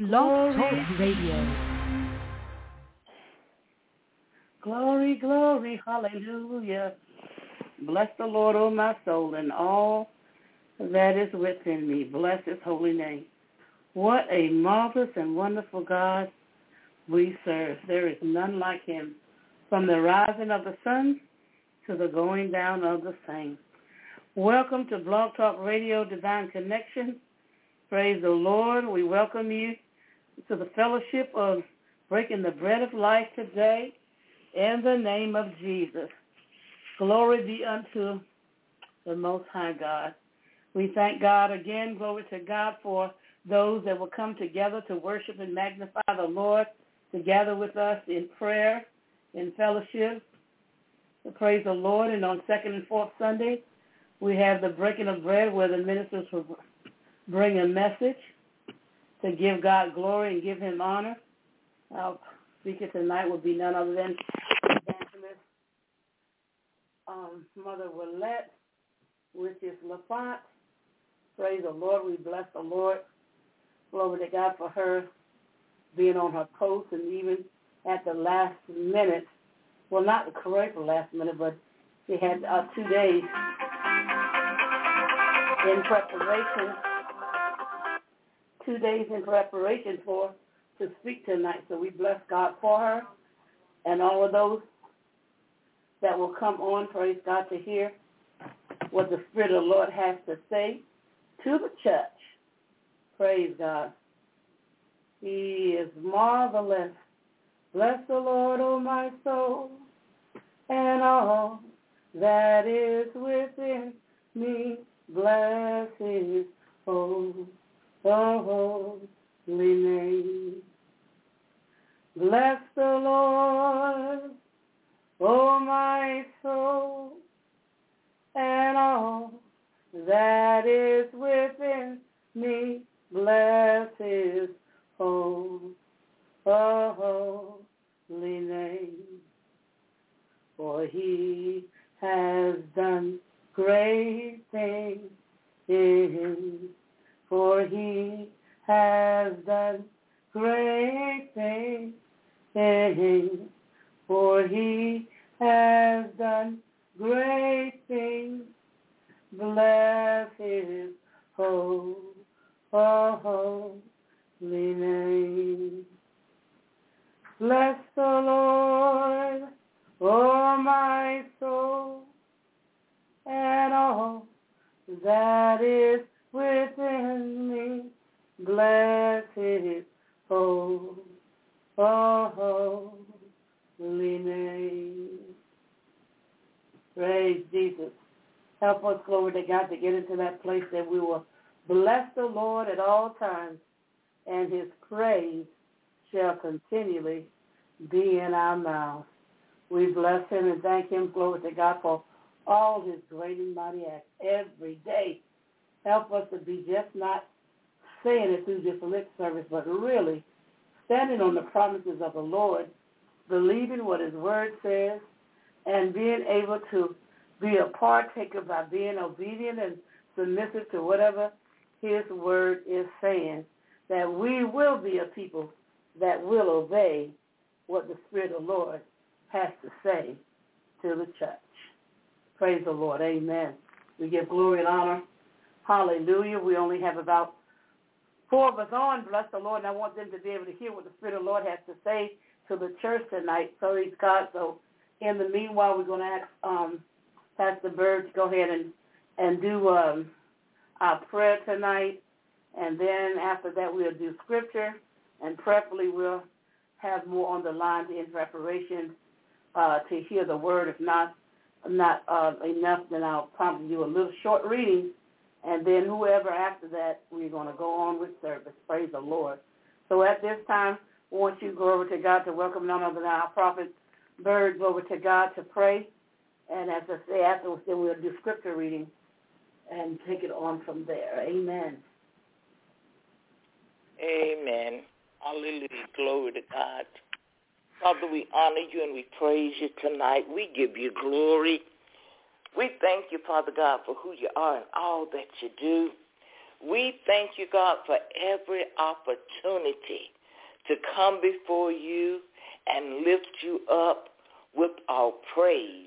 Blog Talk Radio. Glory, glory, hallelujah. Bless the Lord, O my soul, and all that is within me. Bless his holy name. What a marvelous and wonderful God we serve. There is none like him. From the rising of the sun to the going down of the same. Welcome to Blog Talk Radio Divine Connection. Praise the Lord. We welcome you to the fellowship of breaking the bread of life today in the name of Jesus. Glory be unto the Most High God. We thank God again, glory to God, for those that will come together to worship and magnify the Lord, together with us in prayer, in fellowship, to praise the Lord. And on second and fourth Sunday, we have the breaking of bread where the ministers will bring a message to give God glory and give him honor. Our speaker tonight will be none other than Evangelist Mother Willette, which is LaFont. Praise the Lord. We bless the Lord. Glory to God for her being on her post and even at the last minute. Well, not the correct last minute, but she had 2 days in preparation. 2 days in preparation to speak tonight. So we bless God for her and all of those that will come on, praise God, to hear what the Spirit of the Lord has to say to the church. Praise God. He is marvelous. Bless the Lord, O my soul, and all that is within me. Bless his holy name. Bless the Lord, O my soul, and all that is within me. Bless his holy name. For he has done great things for he has done great things. For he has done great things. Bless his holy name. Bless the Lord, O my soul, and all that is within me. Bless his holy name. Praise Jesus. Help us, glory to God, to get into that place that we will bless the Lord at all times, and his praise shall continually be in our mouths. We bless him and thank him, glory to God, for all his great and mighty acts every day. Help us to be just not saying it through just lip service, but really standing on the promises of the Lord, believing what his word says, and being able to be a partaker by being obedient and submissive to whatever his word is saying, that we will be a people that will obey what the Spirit of the Lord has to say to the church. Praise the Lord. Amen. We give glory and honor. Hallelujah. We only have about 4 of us on. Bless the Lord. And I want them to be able to hear what the Spirit of the Lord has to say to the church tonight. Praise God. So in the meanwhile, we're going to ask Pastor Bird to go ahead and do our prayer tonight. And then after that, we'll do scripture. And preferably we'll have more on the line in preparation to hear the word. If not enough, then I'll probably do a little short reading. And then whoever after that, we're going to go on with service. Praise the Lord. So at this time, I want you to go over to God to welcome none other than our prophet Bird, go over to God to pray. And as I say, afterwards, then we'll do scripture reading and take it on from there. Amen. Amen. Hallelujah. Glory to God. Father, we honor you and we praise you tonight. We give you glory. We thank you, Father God, for who you are and all that you do. We thank you, God, for every opportunity to come before you and lift you up with our praise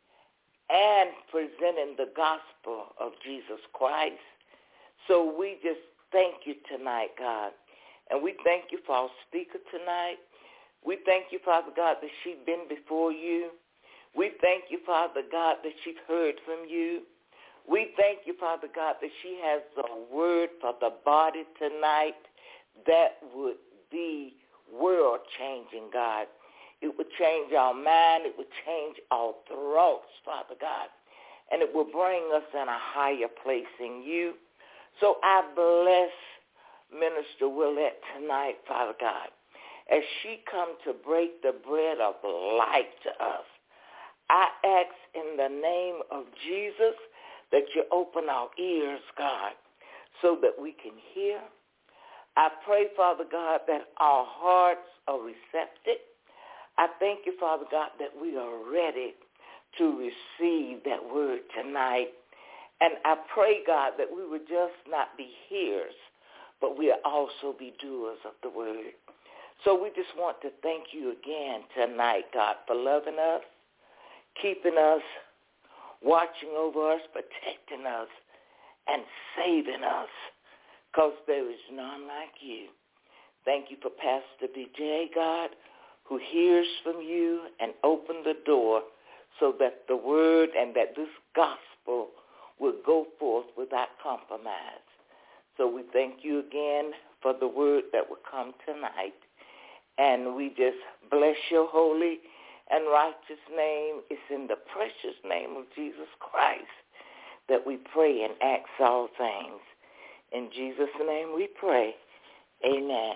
and presenting the gospel of Jesus Christ. So we just thank you tonight, God. And we thank you for our speaker tonight. We thank you, Father God, that she's been before you. We thank you, Father God, that she's heard from you. We thank you, Father God, that she has a word for the body tonight that would be world-changing, God. It would change our mind. It would change our thoughts, Father God. And it will bring us in a higher place in you. So I bless Minister Willette tonight, Father God, as she come to break the bread of life to us. I ask in the name of Jesus that you open our ears, God, so that we can hear. I pray, Father God, that our hearts are receptive. I thank you, Father God, that we are ready to receive that word tonight. And I pray, God, that we would just not be hearers, but we'll also be doers of the word. So we just want to thank you again tonight, God, for loving us, keeping us, watching over us, protecting us, and saving us, because there is none like you. Thank you for Pastor BJ, God, who hears from you and open the door so that the word and that this gospel will go forth without compromise. So we thank you again for the word that will come tonight. And we just bless your holy and righteous name. It's in the precious name of Jesus Christ that we pray and ask all things. In Jesus' name we pray. Amen.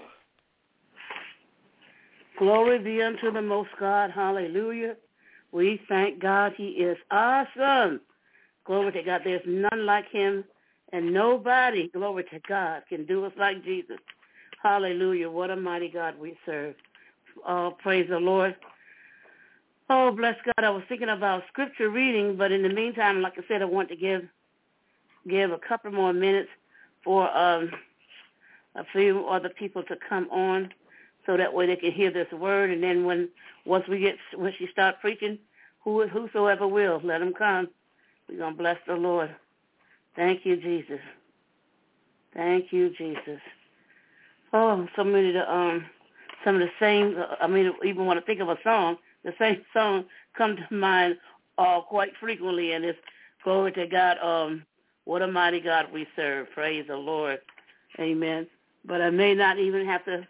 Glory be unto the most God. Hallelujah. We thank God. He is awesome. Glory to God. There's none like him, and nobody, glory to God, can do us like Jesus. Hallelujah. What a mighty God we serve. Oh, praise the Lord. Oh, bless God. I was thinking about scripture reading, but in the meantime, like I said, I want to give a couple more minutes for a few other people to come on, so that way they can hear this word. And then when she start preaching, whosoever will, let them come. We're going to bless the Lord. Thank you, Jesus. Thank you, Jesus. Oh, some of the same, even want to think of a song, the same song come to mind quite frequently, and it's glory to God. What a mighty God we serve. Praise the Lord. Amen. But I may not even have to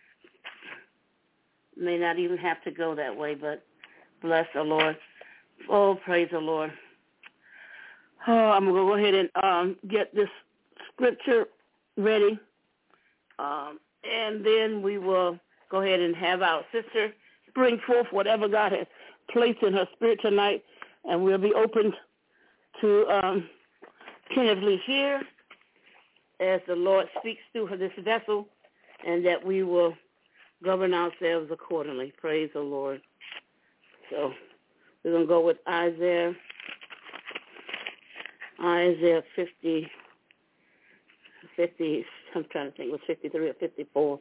go that way, but bless the Lord. Oh, praise the Lord. Oh, I'm going to go ahead and get this scripture ready, and then we will go ahead and have our sister bring forth whatever God has placed in her spirit tonight, and we'll be open to attentively hear as the Lord speaks through this vessel, and that we will govern ourselves accordingly. Praise the Lord. So we're going to go with Isaiah 50, I'm trying to think, it was 53 or 54.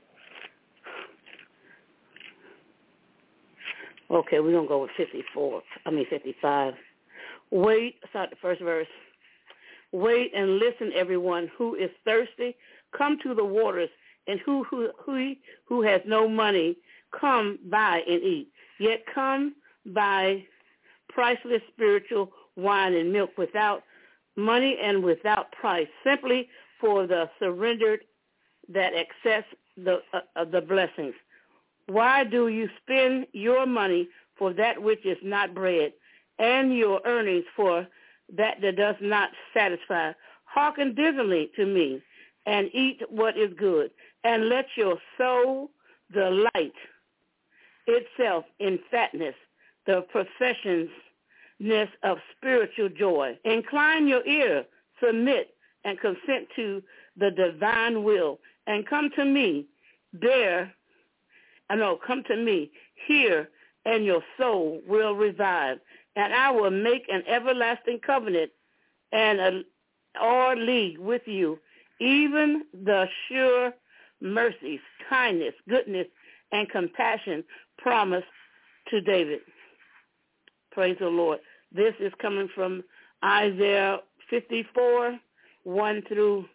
Okay, we're going to go with 55. Start the first verse. Wait and listen, everyone who is thirsty, come to the waters, and who has no money, come buy and eat. Yet come buy priceless spiritual wine and milk without money and without price, simply for the surrendered that accepts the blessings. Why do you spend your money for that which is not bread, and your earnings for that does not satisfy? Hearken diligently to me, and eat what is good, and let your soul delight itself in fatness, the professionalness of spiritual joy. Incline your ear, submit, and consent to the divine will, and come to me, hear, and your soul will revive, and I will make an everlasting covenant and or league with you, even the sure mercies, kindness, goodness, and compassion promised to David. Praise the Lord. This is coming from Isaiah 54, 1 through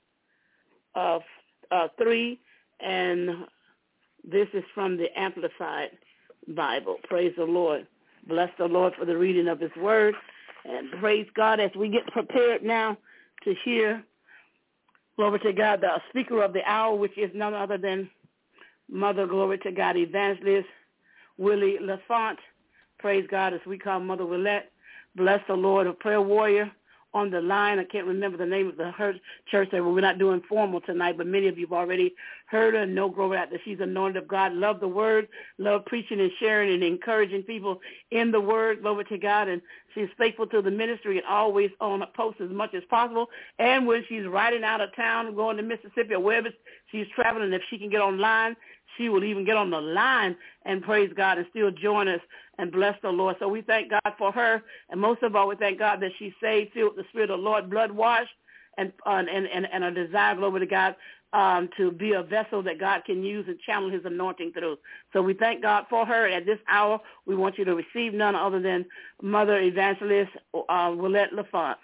3, and this is from the Amplified Bible. Praise the Lord. Bless the Lord for the reading of his word, and praise God as we get prepared now to hear, glory to God, the speaker of the hour, which is none other than Mother, glory to God, Evangelist Willie LaFont. Praise God, as we call Mother Willette. Bless the Lord, a prayer warrior on the line. I can't remember the name of her church. We're not doing formal tonight, but many of you have already heard her and know, glory out, that she's anointed of God. Love the word, love preaching and sharing and encouraging people in the word, glory to God. And she's faithful to the ministry and always on a post as much as possible. And when she's riding out of town, going to Mississippi or wherever she's traveling, if she can get online, she will even get on the line and praise God and still join us and bless the Lord. So we thank God for her, and most of all, we thank God that she's saved, filled with the Spirit of the Lord, blood washed, and a desire, glory to God, to be a vessel that God can use and channel his anointing through. So we thank God for her. At this hour, we want you to receive none other than Mother Evangelist Willette LaFont.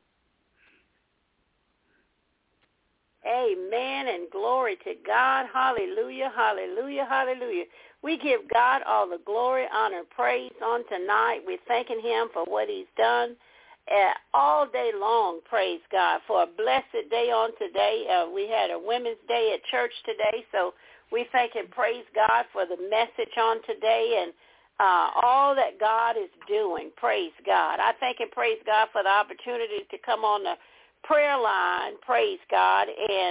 Amen and glory to God. Hallelujah, hallelujah, hallelujah. We give God all the glory, honor, praise on tonight. We're thanking him for what he's done all day long, praise God, for a blessed day on today. We had a Women's Day at church today, so we thank and praise God for the message on today and all that God is doing, praise God. I thank and praise God for the opportunity to come on the prayer line, praise God,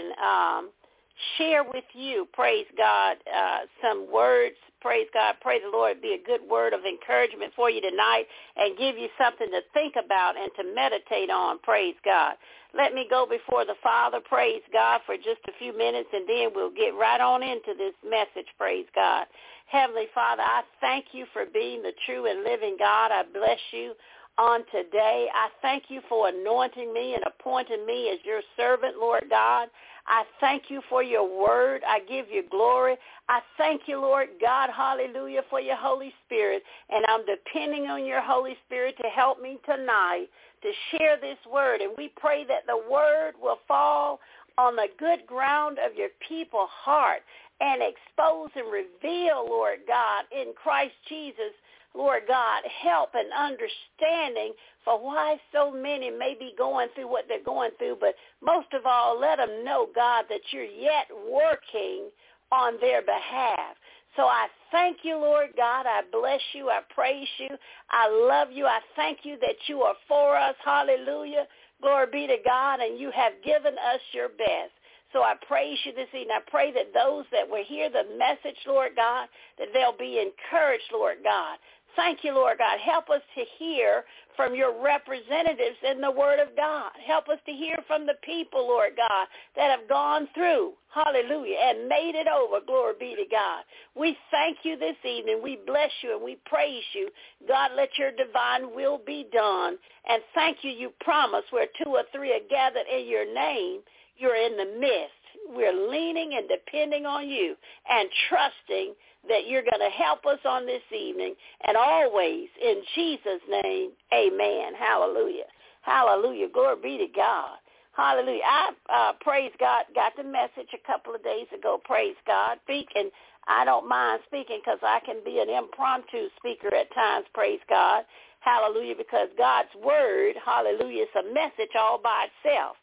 and share with you, praise God, some words, praise God. Pray the Lord be a good word of encouragement for you tonight and give you something to think about and to meditate on, praise God. Let me go before the Father, praise God, for just a few minutes, and then we'll get right on into this message, praise God. Heavenly Father, I thank you for being the true and living God. I bless you on today. I thank you for anointing me and appointing me as your servant, Lord God. I thank you for your word. I give you glory. I thank you, Lord God, hallelujah, for your Holy Spirit. And I'm depending on your Holy Spirit to help me tonight to share this word. And we pray that the word will fall on the good ground of your people's heart and expose and reveal, Lord God, in Christ Jesus, Lord God, help and understanding for why so many may be going through what they're going through. But most of all, let them know, God, that you're yet working on their behalf. So I thank you, Lord God. I bless you. I praise you. I love you. I thank you that you are for us. Hallelujah. Glory be to God. And you have given us your best. So I praise you this evening. I pray that those that will hear the message, Lord God, that they'll be encouraged, Lord God. Thank you, Lord God. Help us to hear from your representatives in the Word of God. Help us to hear from the people, Lord God, that have gone through, hallelujah, and made it over. Glory be to God. We thank you this evening. We bless you and we praise you. God, let your divine will be done. And thank you. You promise where 2 or 3 are gathered in your name, you're in the midst. We're leaning and depending on you and trusting that you're going to help us on this evening and always in Jesus' name, amen. Hallelujah. Hallelujah. Glory be to God. Hallelujah. I, praise God, got the message a couple of days ago, praise God. Speaking, I don't mind speaking because I can be an impromptu speaker at times, praise God. Hallelujah, because God's word, hallelujah, is a message all by itself.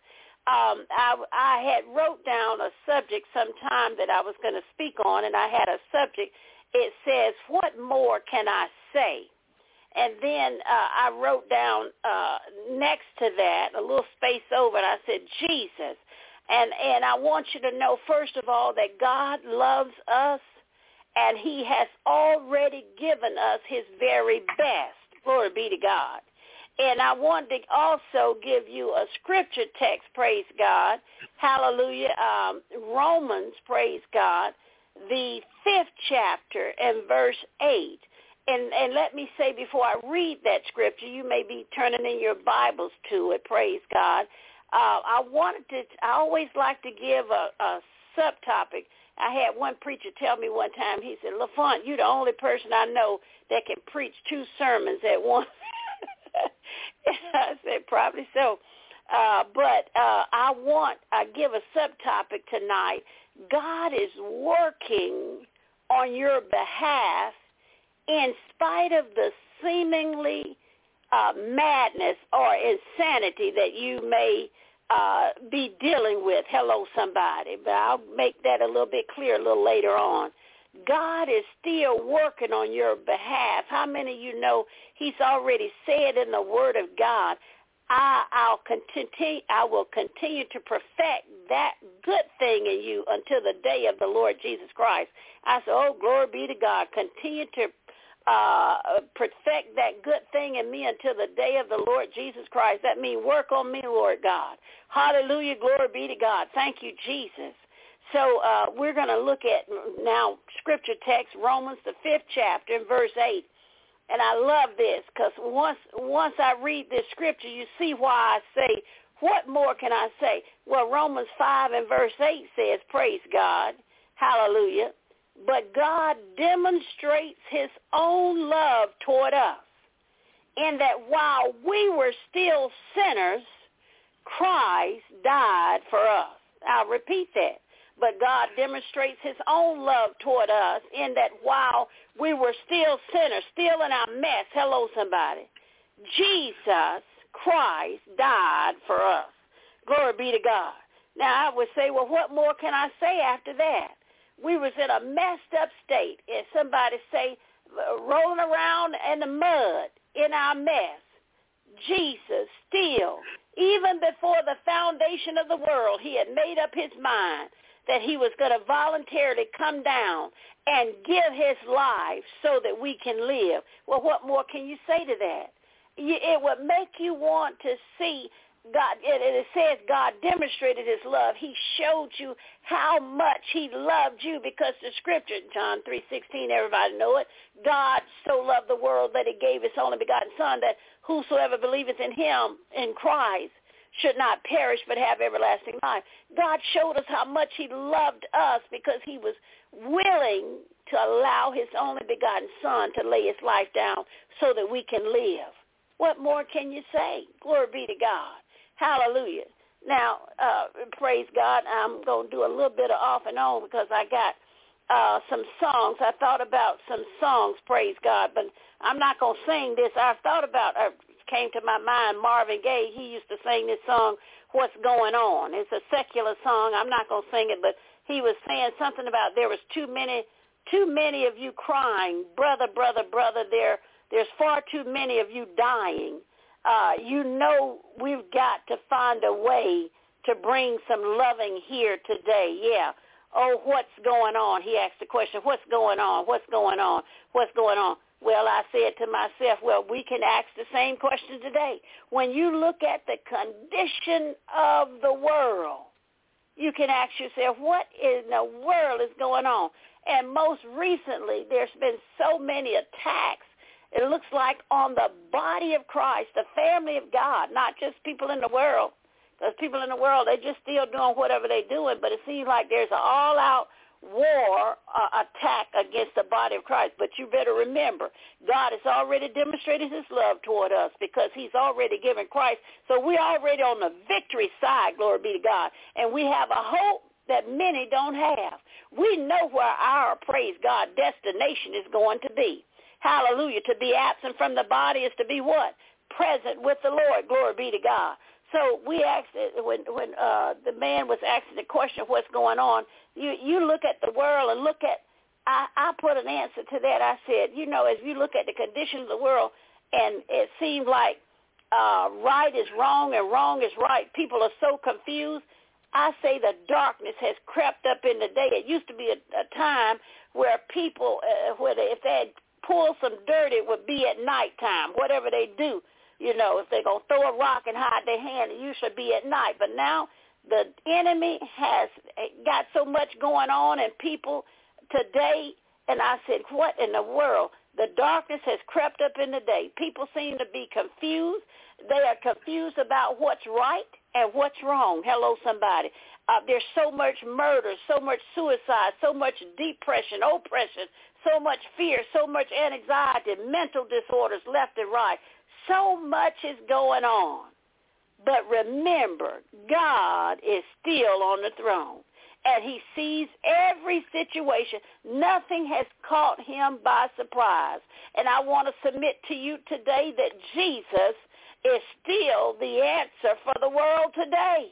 I had wrote down a subject sometime that I was going to speak on, and I had a subject. It says, what more can I say? And then I wrote down next to that, a little space over, and I said, Jesus. And I want you to know, first of all, that God loves us, and he has already given us his very best. Glory be to God. And I wanted to also give you a scripture text, praise God. Hallelujah. Romans, praise God, the 5th chapter and verse 8. And let me say before I read that scripture, you may be turning in your Bibles to it, praise God. I always like to give a subtopic. I had one preacher tell me one time, he said, LaFont, you're the only person I know that can preach 2 sermons at once. I said, probably so. But I give a subtopic tonight. God is working on your behalf in spite of the seemingly madness or insanity that you may be dealing with. Hello, somebody. But I'll make that a little bit clear a little later on. God is still working on your behalf. How many of you know he's already said in the Word of God, I will continue to perfect that good thing in you until the day of the Lord Jesus Christ. I said, oh, glory be to God. Continue to perfect that good thing in me until the day of the Lord Jesus Christ. That means work on me, Lord God. Hallelujah, glory be to God. Thank you, Jesus. So we're going to look at now scripture text, Romans, the 5th chapter, and verse 8. And I love this because once I read this scripture, you see why I say, what more can I say? Well, Romans 5 and verse 8 says, praise God, hallelujah. But God demonstrates his own love toward us in that while we were still sinners, Christ died for us. I'll repeat that. But God demonstrates his own love toward us in that while we were still sinners, still in our mess, hello somebody, Jesus Christ died for us. Glory be to God. Now I would say, well, what more can I say after that? We was in a messed up state. If somebody say, rolling around in the mud in our mess, Jesus still, even before the foundation of the world, he had made up his mind that he was going to voluntarily come down and give his life so that we can live. Well, what more can you say to that? It would make you want to see God. It says God demonstrated his love. He showed you how much he loved you because the scripture, John 3:16, everybody know it. God so loved the world that he gave his only begotten son, that whosoever believeth in him, in Christ, should not perish but have everlasting life. God showed us how much he loved us because he was willing to allow his only begotten son to lay his life down so that we can live. What more can you say? Glory be to God. Hallelujah. Now, praise God, I'm going to do a little bit of off and on because I got some songs. I thought about some songs, praise God, but I'm not going to sing this. I thought about came to my mind, Marvin Gaye. He used to sing this song, What's Going On. It's a secular song. I'm not going to sing it, but he was saying something about there was too many of you crying, brother, brother, brother. There's far too many of you dying. You know we've got to find a way to bring some loving here today. Yeah. Oh, what's going on? He asked the question, what's going on? What's going on? What's going on? Well, I said to myself, well, we can ask the same question today. When you look at the condition of the world, you can ask yourself, what in the world is going on? And most recently, there's been so many attacks, it looks like, on the body of Christ, the family of God, not just people in the world. Because people in the world, they're just still doing whatever they're doing, but it seems like there's an all-out war attack against the body of Christ. But you better remember, God has already demonstrated his love toward us because he's already given Christ. So we're already on the victory side, glory be to God. And we have a hope that many don't have. We know where our, praise God, destination is going to be. Hallelujah. To be absent from the body is to be what? Present with the Lord. Glory be to God. So we asked, when the man was asking the question, what's going on, you look at the world and look at, I put an answer to that. I said, you know, as you look at the condition of the world, and it seems like right is wrong and wrong is right, people are so confused. I say the darkness has crept up in the day. It used to be a time where people, if they had pulled some dirt, it would be at nighttime, whatever they do. You know, if they're going to throw a rock and hide their hand, it usually be at night. But now the enemy has got so much going on and people today, and I said, what in the world? The darkness has crept up in the day. People seem to be confused. They are confused about what's right. And what's wrong? Hello, somebody. There's so much murder, so much suicide, so much depression, oppression, so much fear, so much anxiety, mental disorders left and right. So much is going on. But remember, God is still on the throne, and he sees every situation. Nothing has caught him by surprise. And I want to submit to you today that Jesus is still the answer for the world today.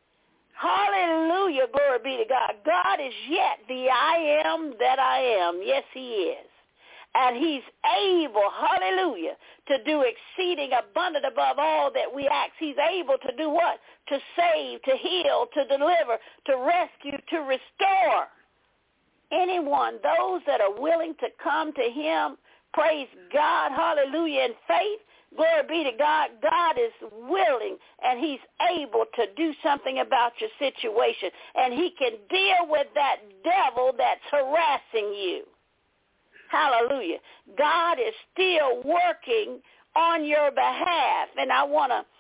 Hallelujah, glory be to God. God is yet the I am that I am. Yes, he is. And he's able, hallelujah, to do exceeding abundant above all that we ask. He's able to do what? To save, to heal, to deliver, to rescue, to restore. Anyone, those that are willing to come to him, praise God, hallelujah, in faith, glory be to God. God is willing and he's able to do something about your situation. And he can deal with that devil that's harassing you. Hallelujah. God is still working on your behalf. And I want to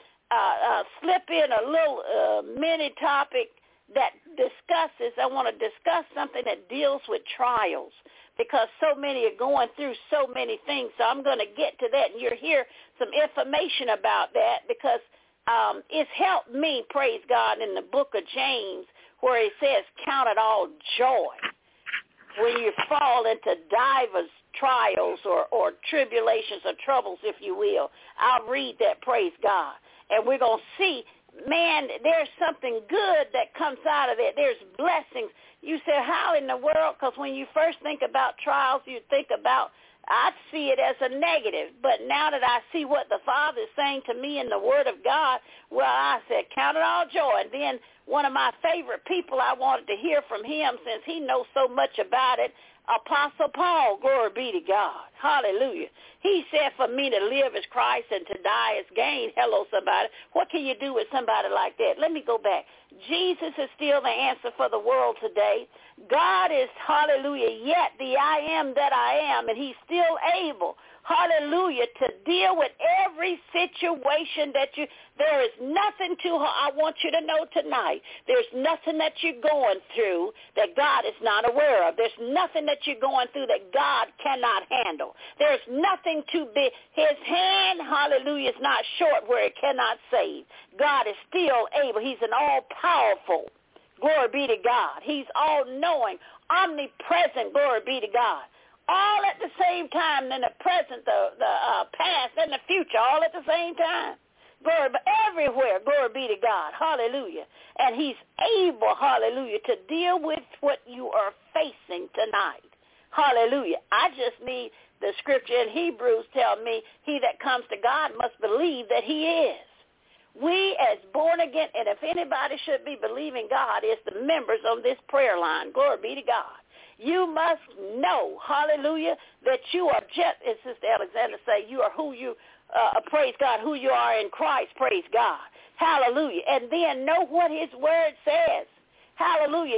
slip in a little mini topic that discusses, I want to discuss something that deals with trials, because so many are going through so many things. So I'm going to get to that, and you'll hear some information about that, because it's helped me, praise God, in the book of James, where he says, count it all joy when you fall into divers trials or tribulations or troubles, if you will. I'll read that, praise God. And we're going to see, man, there's something good that comes out of it. There's blessings. You say, how in the world? Because when you first think about trials, you think about, I see it as a negative. But now that I see what the Father is saying to me in the Word of God, well, I said, count it all joy. And then one of my favorite people, I wanted to hear from him since he knows so much about it, Apostle Paul, glory be to God. Hallelujah. He said for me to live as Christ and to die as gain. Hello, somebody. What can you do with somebody like that? Let me go back. Jesus is still the answer for the world today. God is, hallelujah, yet the I am that I am, and he's still able, hallelujah, to deal with every situation that there is nothing I want you to know tonight, there's nothing that you're going through that God is not aware of. There's nothing that you're going through that God cannot handle. There's nothing too big. His hand, hallelujah, is not short where it cannot save. God is still able. He's an all-powerful, glory be to God. He's all-knowing, omnipresent, glory be to God. All at the same time, in the present, the past, and the future, all at the same time. Glory, but everywhere, glory be to God. Hallelujah. And he's able, hallelujah, to deal with what you are facing tonight. Hallelujah. I just need the scripture in Hebrews tell me, he that comes to God must believe that he is. We as born again, and if anybody should be believing God, it's the members on this prayer line. Glory be to God. You must know, hallelujah, that you are just, as Sister Alexander say, you are who you, praise God, who you are in Christ, praise God. Hallelujah. And then know what his word says. Hallelujah.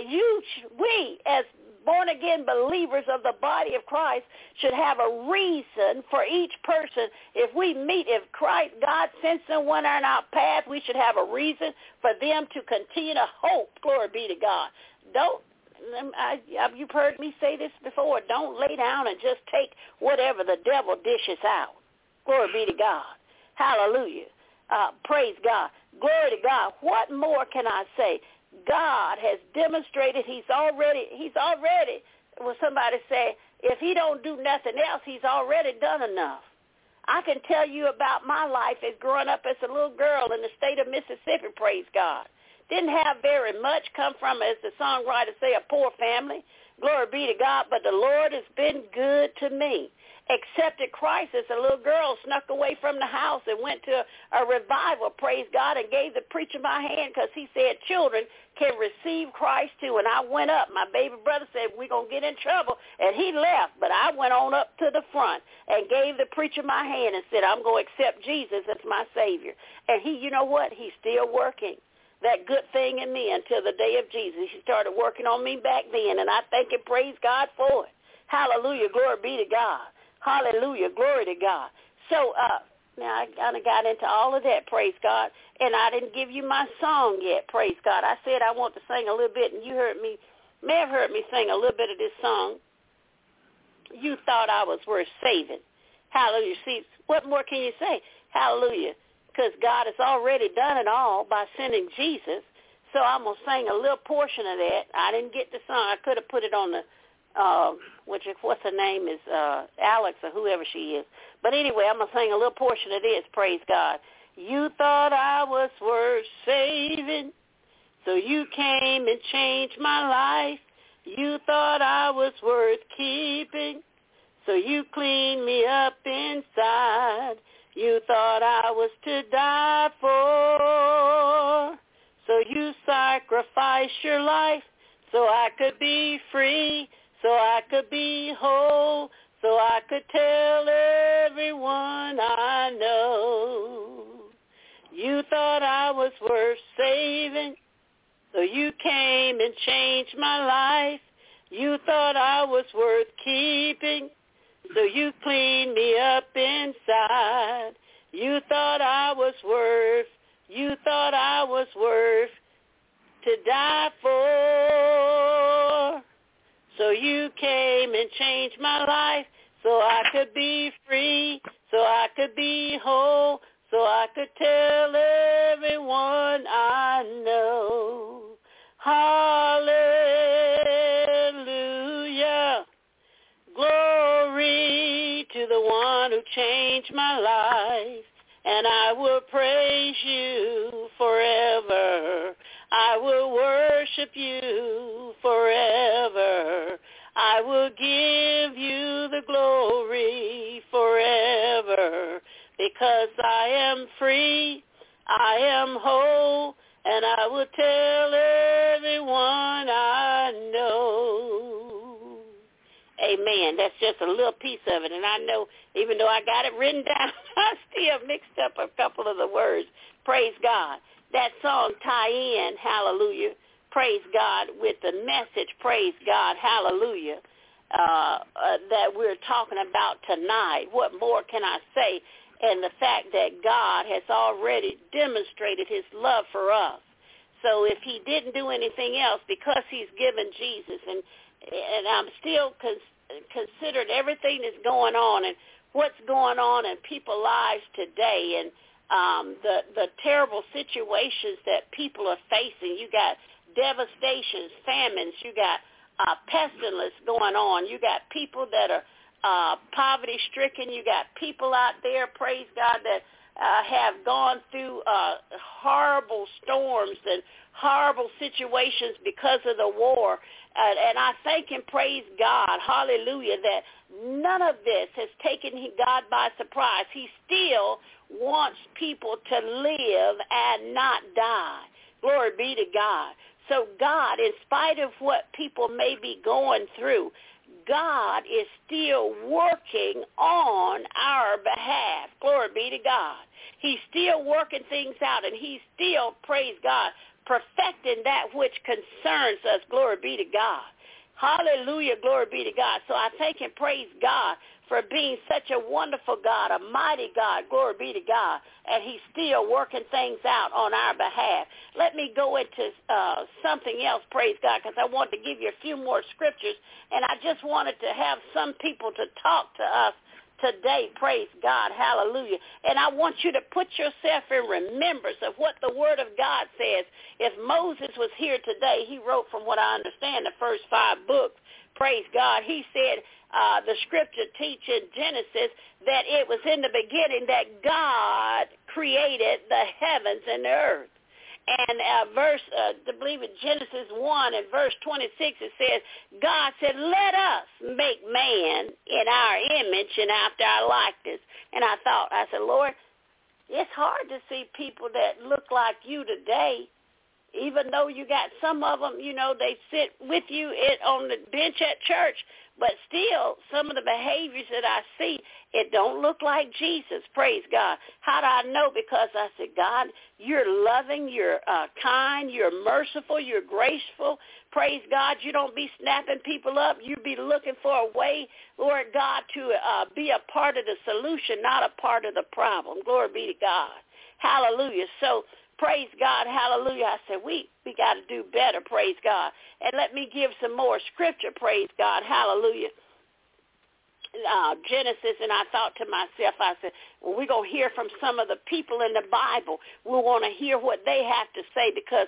We as born-again believers of the body of Christ should have a reason for each person. If Christ, God sends someone on our path, we should have a reason for them to continue to hope. Glory be to God. You've heard me say this before. Don't lay down and just take whatever the devil dishes out. Glory be to God. Hallelujah. Praise God. Glory to God. What more can I say? God has demonstrated he's already, well, somebody say, if he don't do nothing else, he's already done enough. I can tell you about my life as growing up as a little girl in the state of Mississippi, praise God. Didn't have very much, come from, as the songwriters say, a poor family. Glory be to God, but the Lord has been good to me. Accepted Christ as a little girl, snuck away from the house and went to a revival, praise God, and gave the preacher my hand because he said children can receive Christ too. And I went up. My baby brother said, we're going to get in trouble. And he left, but I went on up to the front and gave the preacher my hand and said, I'm going to accept Jesus as my Savior. And he, you know what? He's still working that good thing in me until the day of Jesus. He started working on me back then, and I thank and praise God for it. Hallelujah. Glory be to God. Hallelujah. Glory to God. So Now, I kind of got into all of that, praise God, and I didn't give you my song yet, praise God. I said I want to sing a little bit, and you may have heard me sing a little bit of this song. You thought I was worth saving. Hallelujah. See, what more can you say? Hallelujah. Because God has already done it all by sending Jesus. So I'm going to sing a little portion of that. I didn't get the song. I could have put it on the, what's her name is, Alex or whoever she is. But anyway, I'm going to sing a little portion of this, praise God. You thought I was worth saving, so you came and changed my life. You thought I was worth keeping, so you cleaned me up inside. You thought I was to die for, so you sacrificed your life so I could be free, so I could be whole, so I could tell everyone I know. You thought I was worth saving, so you came and changed my life. You thought I was worth keeping, so you cleaned me up inside. You thought I was worth to die for. So you came and changed my life so I could be free, so I could be whole, so I could tell everyone I know. Hallelujah. Glory to the one who changed my life, and I will praise you forever. I will worship you forever. I will give you the glory forever, because I am free, I am whole, and I will tell everyone I know. Amen. That's just a little piece of it. And I know, even though I got it written down, I still mixed up a couple of the words. Praise God. That song tie in, hallelujah, praise God, with the message, praise God, hallelujah, that we're talking about tonight. What more can I say? And the fact that God has already demonstrated his love for us. So if he didn't do anything else, because he's given Jesus, and I'm still considered everything that's going on and what's going on in people's lives today, and the terrible situations that people are facing. You got devastations, famines, you got pestilence going on, you got people that are poverty-stricken, you got people out there, praise God, that have gone through horrible storms and horrible situations because of the war. And I thank and praise God, hallelujah, that none of this has taken God by surprise. He still wants people to live and not die. Glory be to God. So God, in spite of what people may be going through, God is still working on our behalf. Glory be to God. He's still working things out, and he's still, praise God, perfecting that which concerns us. Glory be to God. Hallelujah, glory be to God. So I thank and praise God for being such a wonderful God, a mighty God. Glory be to God. And he's still working things out on our behalf. Let me go into something else, praise God, because I want to give you a few more scriptures, and I just wanted to have some people to talk to us today, praise God, hallelujah. And I want you to put yourself in remembrance of what the Word of God says. If Moses was here today, he wrote, from what I understand, the first 5 books, praise God. He said, the scripture teach in Genesis that it was in the beginning that God created the heavens and the earth. And I believe in Genesis 1 and verse 26, it says, God said, let us make man in our image and after our likeness. And I said, Lord, it's hard to see people that look like you today even though you got some of them, they sit with you on the bench at church, but still some of the behaviors that I see, it don't look like Jesus, praise God. How do I know? Because I said, God, you're loving, you're kind, you're merciful, you're graceful, praise God. You don't be snapping people up. You be looking for a way, Lord God, to be a part of the solution, not a part of the problem. Glory be to God. Hallelujah. So, praise God, hallelujah. I said, we got to do better, praise God. And let me give some more scripture, praise God, hallelujah. Genesis, and I thought to myself, I said, well, we're going to hear from some of the people in the Bible. We want to hear what they have to say, because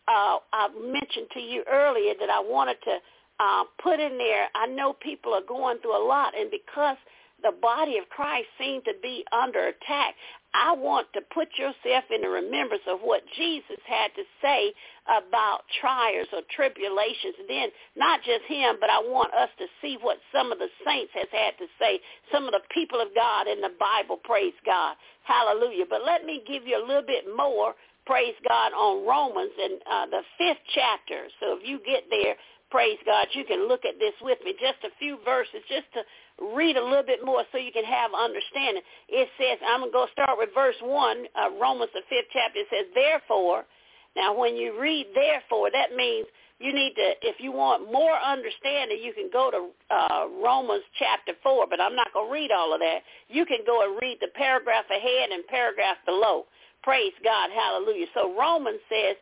I mentioned to you earlier that I wanted to put in there, I know people are going through a lot, and because the body of Christ seems to be under attack, I want to put yourself in the remembrance of what Jesus had to say about trials or tribulations. And then not just him, but I want us to see what some of the saints has had to say, some of the people of God in the Bible, praise God. Hallelujah. But let me give you a little bit more, praise God, on Romans in the 5th chapter. So if you get there, praise God, you can look at this with me. Just a few verses, just to read a little bit more so you can have understanding. It says, I'm going to go start with verse 1, Romans the 5th chapter. It says, therefore, now when you read therefore, that means you need to, if you want more understanding, you can go to Romans chapter 4, but I'm not going to read all of that. You can go and read the paragraph ahead and paragraph below. Praise God, hallelujah. So Romans says,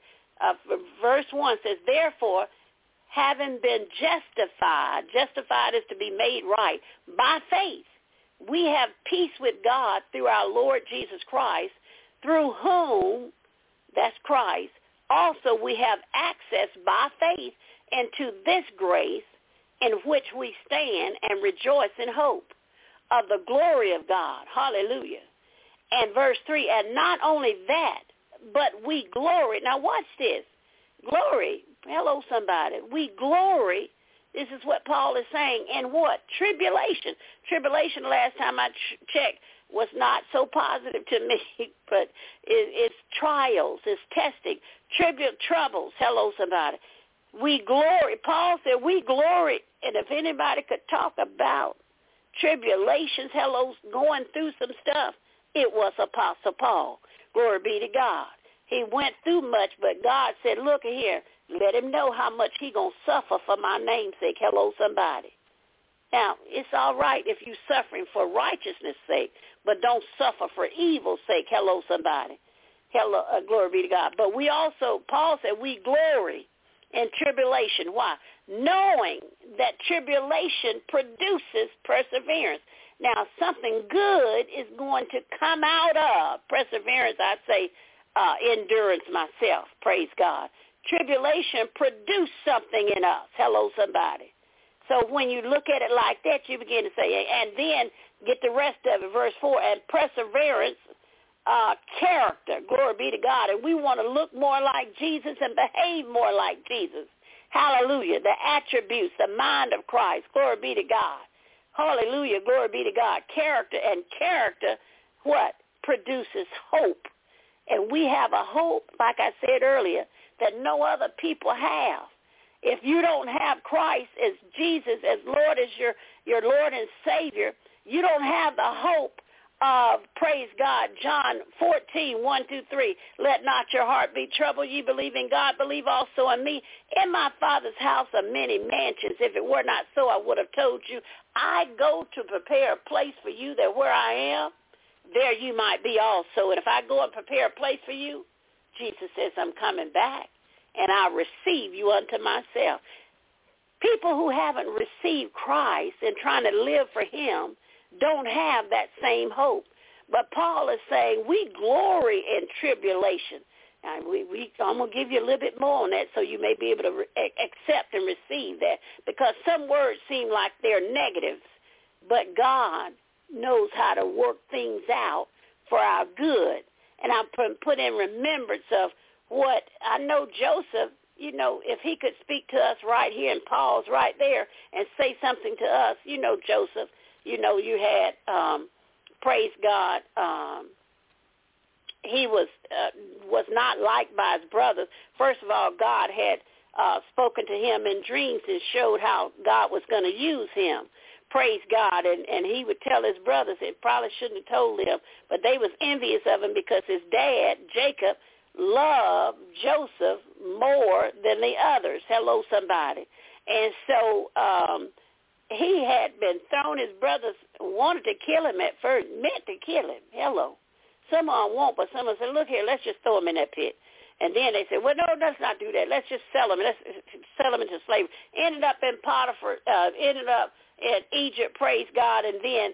verse 1 says, therefore, having been justified is to be made right, by faith, we have peace with God through our Lord Jesus Christ, through whom, that's Christ, also we have access by faith into this grace in which we stand and rejoice in hope of the glory of God. Hallelujah. And verse 3, and not only that, but we glory. Now watch this. Glory. Hello, somebody. We glory. This is what Paul is saying. And what? Tribulation. Tribulation, last time I checked, was not so positive to me, but it's trials, it's testing, troubles. Hello, somebody. We glory. Paul said we glory. And if anybody could talk about tribulations, hello, going through some stuff, it was Apostle Paul. Glory be to God. He went through much, but God said, look here, let him know how much he going to suffer for my name's sake. Hello, somebody. Now, it's all right if you're suffering for righteousness' sake, but don't suffer for evil's sake. Hello, somebody. Hello, glory be to God. But we also, Paul said, we glory in tribulation. Why? Knowing that tribulation produces perseverance. Now, something good is going to come out of perseverance, I say, endurance myself. Praise God. Tribulation produced something in us. Hello, somebody. So when you look at it like that, you begin to say, and then get the rest of it, verse 4, and perseverance, character, glory be to God. And we want to look more like Jesus and behave more like Jesus. Hallelujah. The attributes, the mind of Christ, glory be to God. Hallelujah, glory be to God. Character, and character, what? Produces hope. And we have a hope, like I said earlier, that no other people have. If you don't have Christ as Jesus, as Lord, as your Lord and Savior, you don't have the hope of, praise God, John 14, 1 through 3. Let not your heart be troubled. You believe in God, believe also in me. In my Father's house are many mansions. If it were not so, I would have told you. I go to prepare a place for you, that where I am, there you might be also. And if I go and prepare a place for you, Jesus says, I'm coming back, and I'll receive you unto myself. People who haven't received Christ and trying to live for him don't have that same hope. But Paul is saying we glory in tribulation. Now, I'm going to give you a little bit more on that so you may be able to accept and receive that, because some words seem like they're negatives, but God knows how to work things out for our good. And I'm put in remembrance of what I know Joseph, if he could speak to us right here, and Paul's right there and say something to us, Joseph, you had, praise God, he was not liked by his brothers. First of all, God had spoken to him in dreams and showed how God was going to use him. Praise God. And he would tell his brothers, it probably shouldn't have told them, but they was envious of him because his dad, Jacob, loved Joseph more than the others. Hello, somebody. And so he had been thrown. His brothers wanted to kill him at first, meant to kill him. Hello. Some of them won't, but some of them said, look here, let's just throw him in that pit. And then they said, well, no, let's not do that. Let's just sell him. Let's sell him into slavery. Ended up in Potiphar, ended up in Egypt, praise God. And then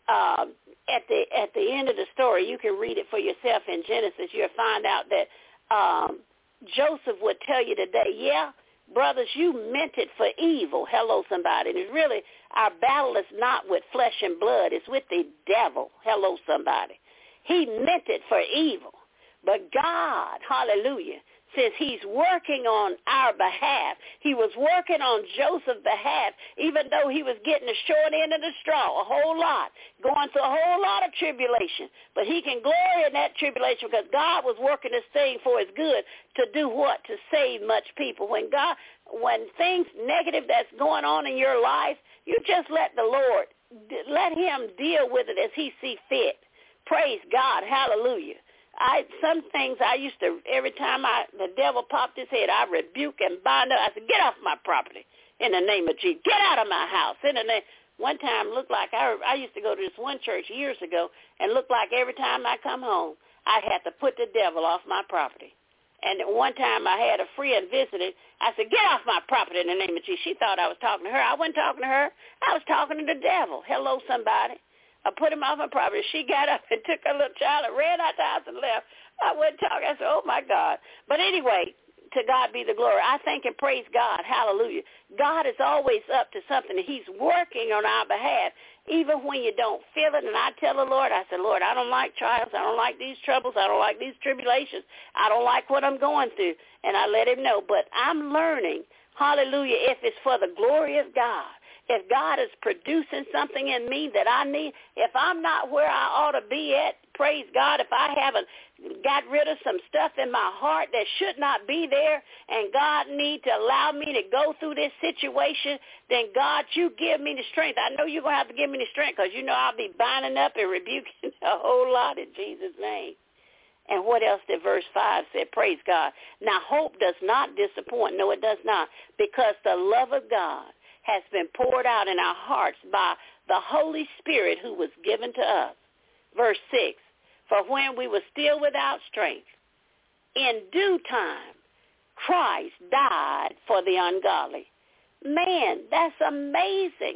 at the end of the story, you can read it for yourself in Genesis. You'll find out that Joseph would tell you today, yeah, brothers, you meant it for evil. Hello, somebody. And it's really, our battle is not with flesh and blood. It's with the devil. Hello, somebody. He meant it for evil. But God, hallelujah, says he's working on our behalf. He was working on Joseph's behalf, even though he was getting the short end of the straw, a whole lot, going through a whole lot of tribulation. But he can glory in that tribulation because God was working this thing for his good to do what? To save much people. When things negative that's going on in your life, you just let the Lord, let him deal with it as he see fit. Praise God. Hallelujah. Some things I used to, every time the devil popped his head, I rebuke and bind up. I said, get off my property in the name of Jesus. Get out of my house. In the name. One time looked like I used to go to this one church years ago and looked like every time I come home, I had to put the devil off my property. And one time I had a friend visited. I said, get off my property in the name of Jesus. She thought I was talking to her. I wasn't talking to her. I was talking to the devil. Hello, somebody. I put him off my property. She got up and took her little child and ran out the house and left. I wouldn't talk. I said, oh, my God. But anyway, to God be the glory. I thank and praise God. Hallelujah. God is always up to something. He's working on our behalf, even when you don't feel it. And I tell the Lord, I said, Lord, I don't like trials. I don't like these troubles. I don't like these tribulations. I don't like what I'm going through. And I let him know. But I'm learning, hallelujah, if it's for the glory of God. If God is producing something in me that I need, if I'm not where I ought to be at, praise God, if I haven't got rid of some stuff in my heart that should not be there, and God need to allow me to go through this situation, then God, you give me the strength. I know you're going to have to give me the strength because you know I'll be binding up and rebuking a whole lot in Jesus' name. And what else did verse 5 say? Praise God. Now, hope does not disappoint. No, it does not, because the love of God has been poured out in our hearts by the Holy Spirit who was given to us. Verse 6, for when we were still without strength, in due time, Christ died for the ungodly. Man, that's amazing.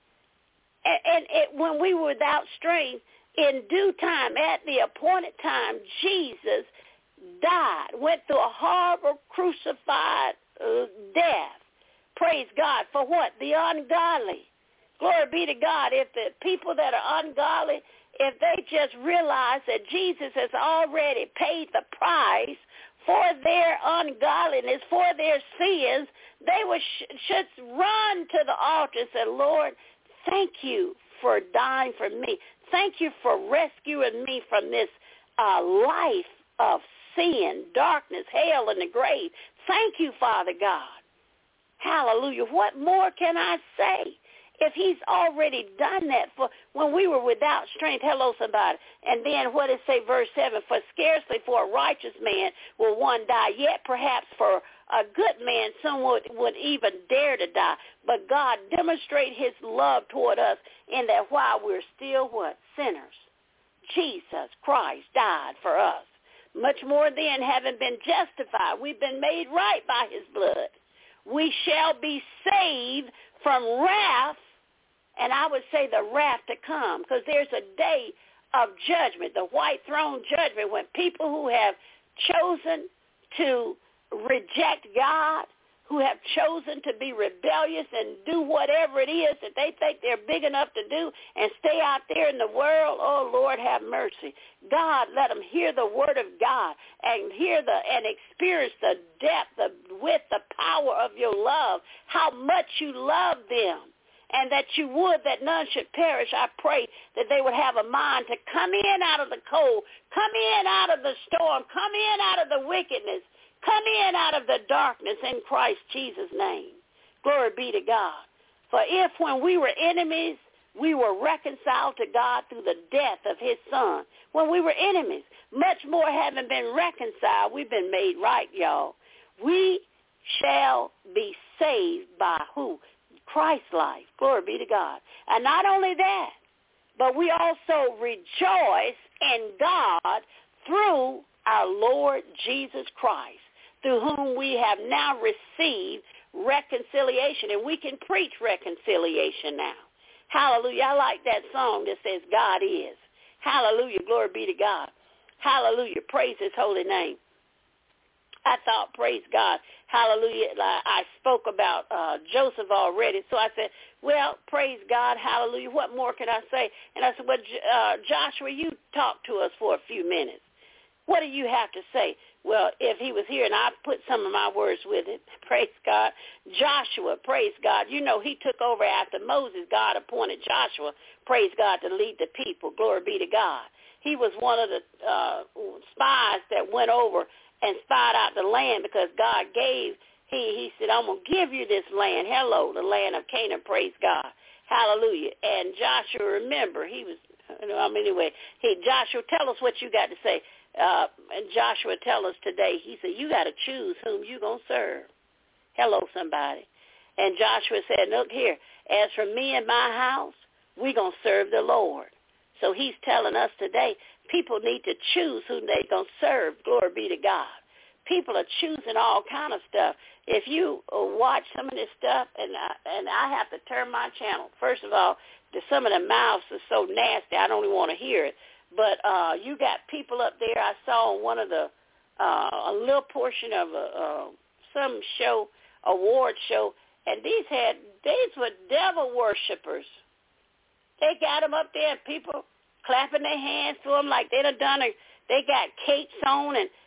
And when we were without strength, in due time, at the appointed time, Jesus died, went through a horrible crucified death. Praise God. For what? The ungodly. Glory be to God. If the people that are ungodly, if they just realize that Jesus has already paid the price for their ungodliness, for their sins, they should run to the altar and say, Lord, thank you for dying for me. Thank you for rescuing me from this life of sin, darkness, hell, and the grave. Thank you, Father God. Hallelujah. What more can I say? If he's already done that for when we were without strength. Hello, somebody. And then what does it say, verse 7? For scarcely for a righteous man will one die, yet perhaps for a good man someone would even dare to die. But God demonstrate his love toward us in that while we're still what? Sinners. Jesus Christ died for us. Much more then, having been justified, we've been made right by his blood. We shall be saved from wrath, and I would say the wrath to come, because there's a day of judgment, the white throne judgment, when people who have chosen to reject God, who have chosen to be rebellious and do whatever it is that they think they're big enough to do and stay out there in the world, oh, Lord, have mercy. God, let them hear the word of God and and experience the depth, the width, the power of your love, how much you love them. and that you would that none should perish. I pray that they would have a mind to come in out of the cold, come in out of the storm, come in out of the wickedness, come in out of the darkness in Christ Jesus' name. Glory be to God. For if when we were enemies, we were reconciled to God through the death of his son. When we were enemies, much more having been reconciled, we've been made right, y'all. We shall be saved by who? Christ's life. Glory be to God. And not only that, but we also rejoice in God through our Lord Jesus Christ, through whom we have now received reconciliation. And we can preach reconciliation now. Hallelujah. I like that song that says God is. Hallelujah. Glory be to God. Hallelujah. Praise his holy name. I thought, praise God. Hallelujah. I spoke about Joseph already. So I said, well, praise God. Hallelujah. What more can I say? And I said, well, Joshua, you talk to us for a few minutes. What do you have to say? Well, if he was here, and I put some of my words with it, praise God. Joshua, praise God. You know, he took over after Moses. God appointed Joshua, praise God, to lead the people. Glory be to God. He was one of the spies that went over and spied out the land because God gave, he said, I'm going to give you this land. Hello, the land of Canaan, praise God. Hallelujah. And Joshua, remember, he was, anyway, Joshua, tell us what you got to say. And Joshua tell us today, he said, you got to choose whom you going to serve. Hello, somebody. And Joshua said, look here, as for me and my house, we going to serve the Lord. So he's telling us today, people need to choose who they going to serve. Glory be to God. People are choosing all kind of stuff. If you watch some of this stuff, and I have to turn my channel. First of all, some of the mouths are so nasty, I don't even want to hear it. But you got people up there. I saw on one of the a little portion of some show, award show, and these were devil worshipers. They got them up there, and people clapping their hands to them like they got capes on, and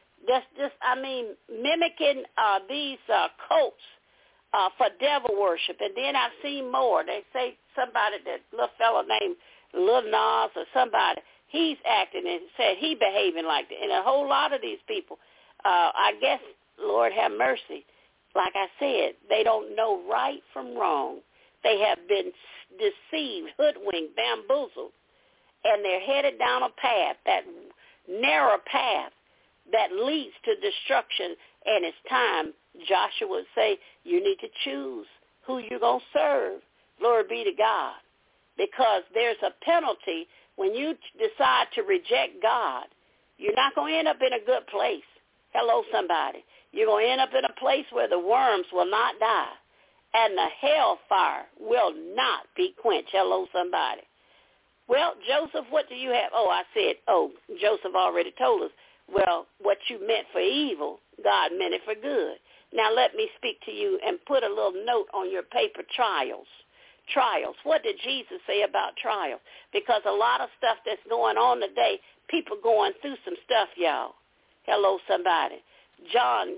mimicking these cults for devil worship. And then I've seen more. They say somebody, that little fellow named Lil Nas or somebody, he's acting and said he behaving like that. And a whole lot of these people, I guess, Lord have mercy, like I said, they don't know right from wrong. They have been deceived, hoodwinked, bamboozled, and they're headed down a path, that narrow path that leads to destruction. And it's time, Joshua would say, you need to choose who you're going to serve. Glory be to God. Because there's a penalty when you decide to reject God. You're not going to end up in a good place. Hello, somebody. You're going to end up in a place where the worms will not die and the hellfire will not be quenched. Hello, somebody. Well, Joseph, what do you have? Joseph already told us. Well, what you meant for evil, God meant it for good. Now let me speak to you and put a little note on your paper, trials. Trials. What did Jesus say about trials? Because a lot of stuff that's going on today, people going through some stuff, y'all. Hello, somebody. John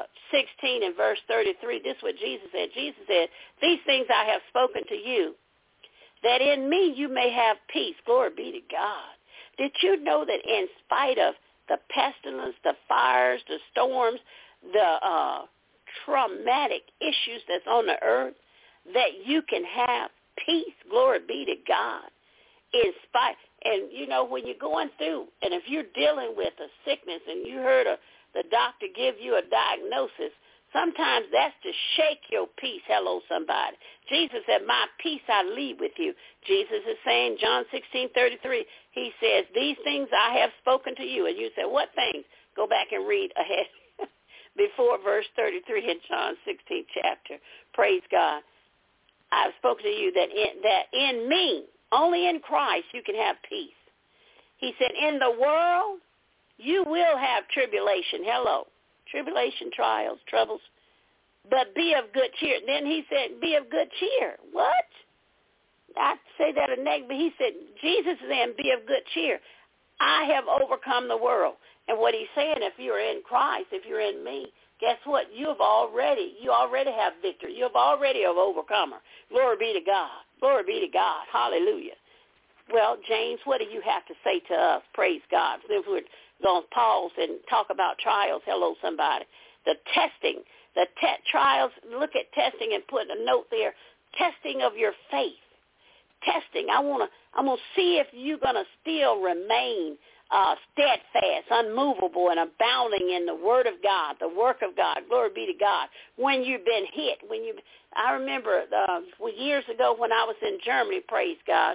16 and verse 33, this is what Jesus said. Jesus said, these things I have spoken to you, that in me you may have peace. Glory be to God. Did you know that in spite of the pestilence, the fires, the storms, the traumatic issues that's on the earth, that you can have peace? Glory be to God. In spite, and you know, when you're going through, and if you're dealing with a sickness and you heard the doctor give you a diagnosis, sometimes that's to shake your peace. Hello, somebody. Jesus said, my peace I leave with you. Jesus is saying, John 16:33, he says, these things I have spoken to you. And you say, what things? Go back and read ahead before verse 33 in John 16 chapter. Praise God. I've spoken to you that in me, only in Christ, you can have peace. He said, in the world, you will have tribulation. Hello. Tribulation, trials, troubles. But be of good cheer. Then he said, be of good cheer. What? I say that a negative, but he said, Jesus then, be of good cheer. I have overcome the world. And what he's saying, if you're in Christ, if you're in me, guess what? You already have victory. You've already an overcomer. Glory be to God. Glory be to God. Hallelujah. Well, James, what do you have to say to us? Praise God. If we're going to pause and talk about trials, hello, somebody. The testing, trials, look at testing and put a note there, testing of your faith. Testing, I'm going to see if you're going to still remain steadfast, unmovable, and abounding in the word of God, the work of God. Glory be to God. When you've been hit, I remember years ago when I was in Germany, praise God,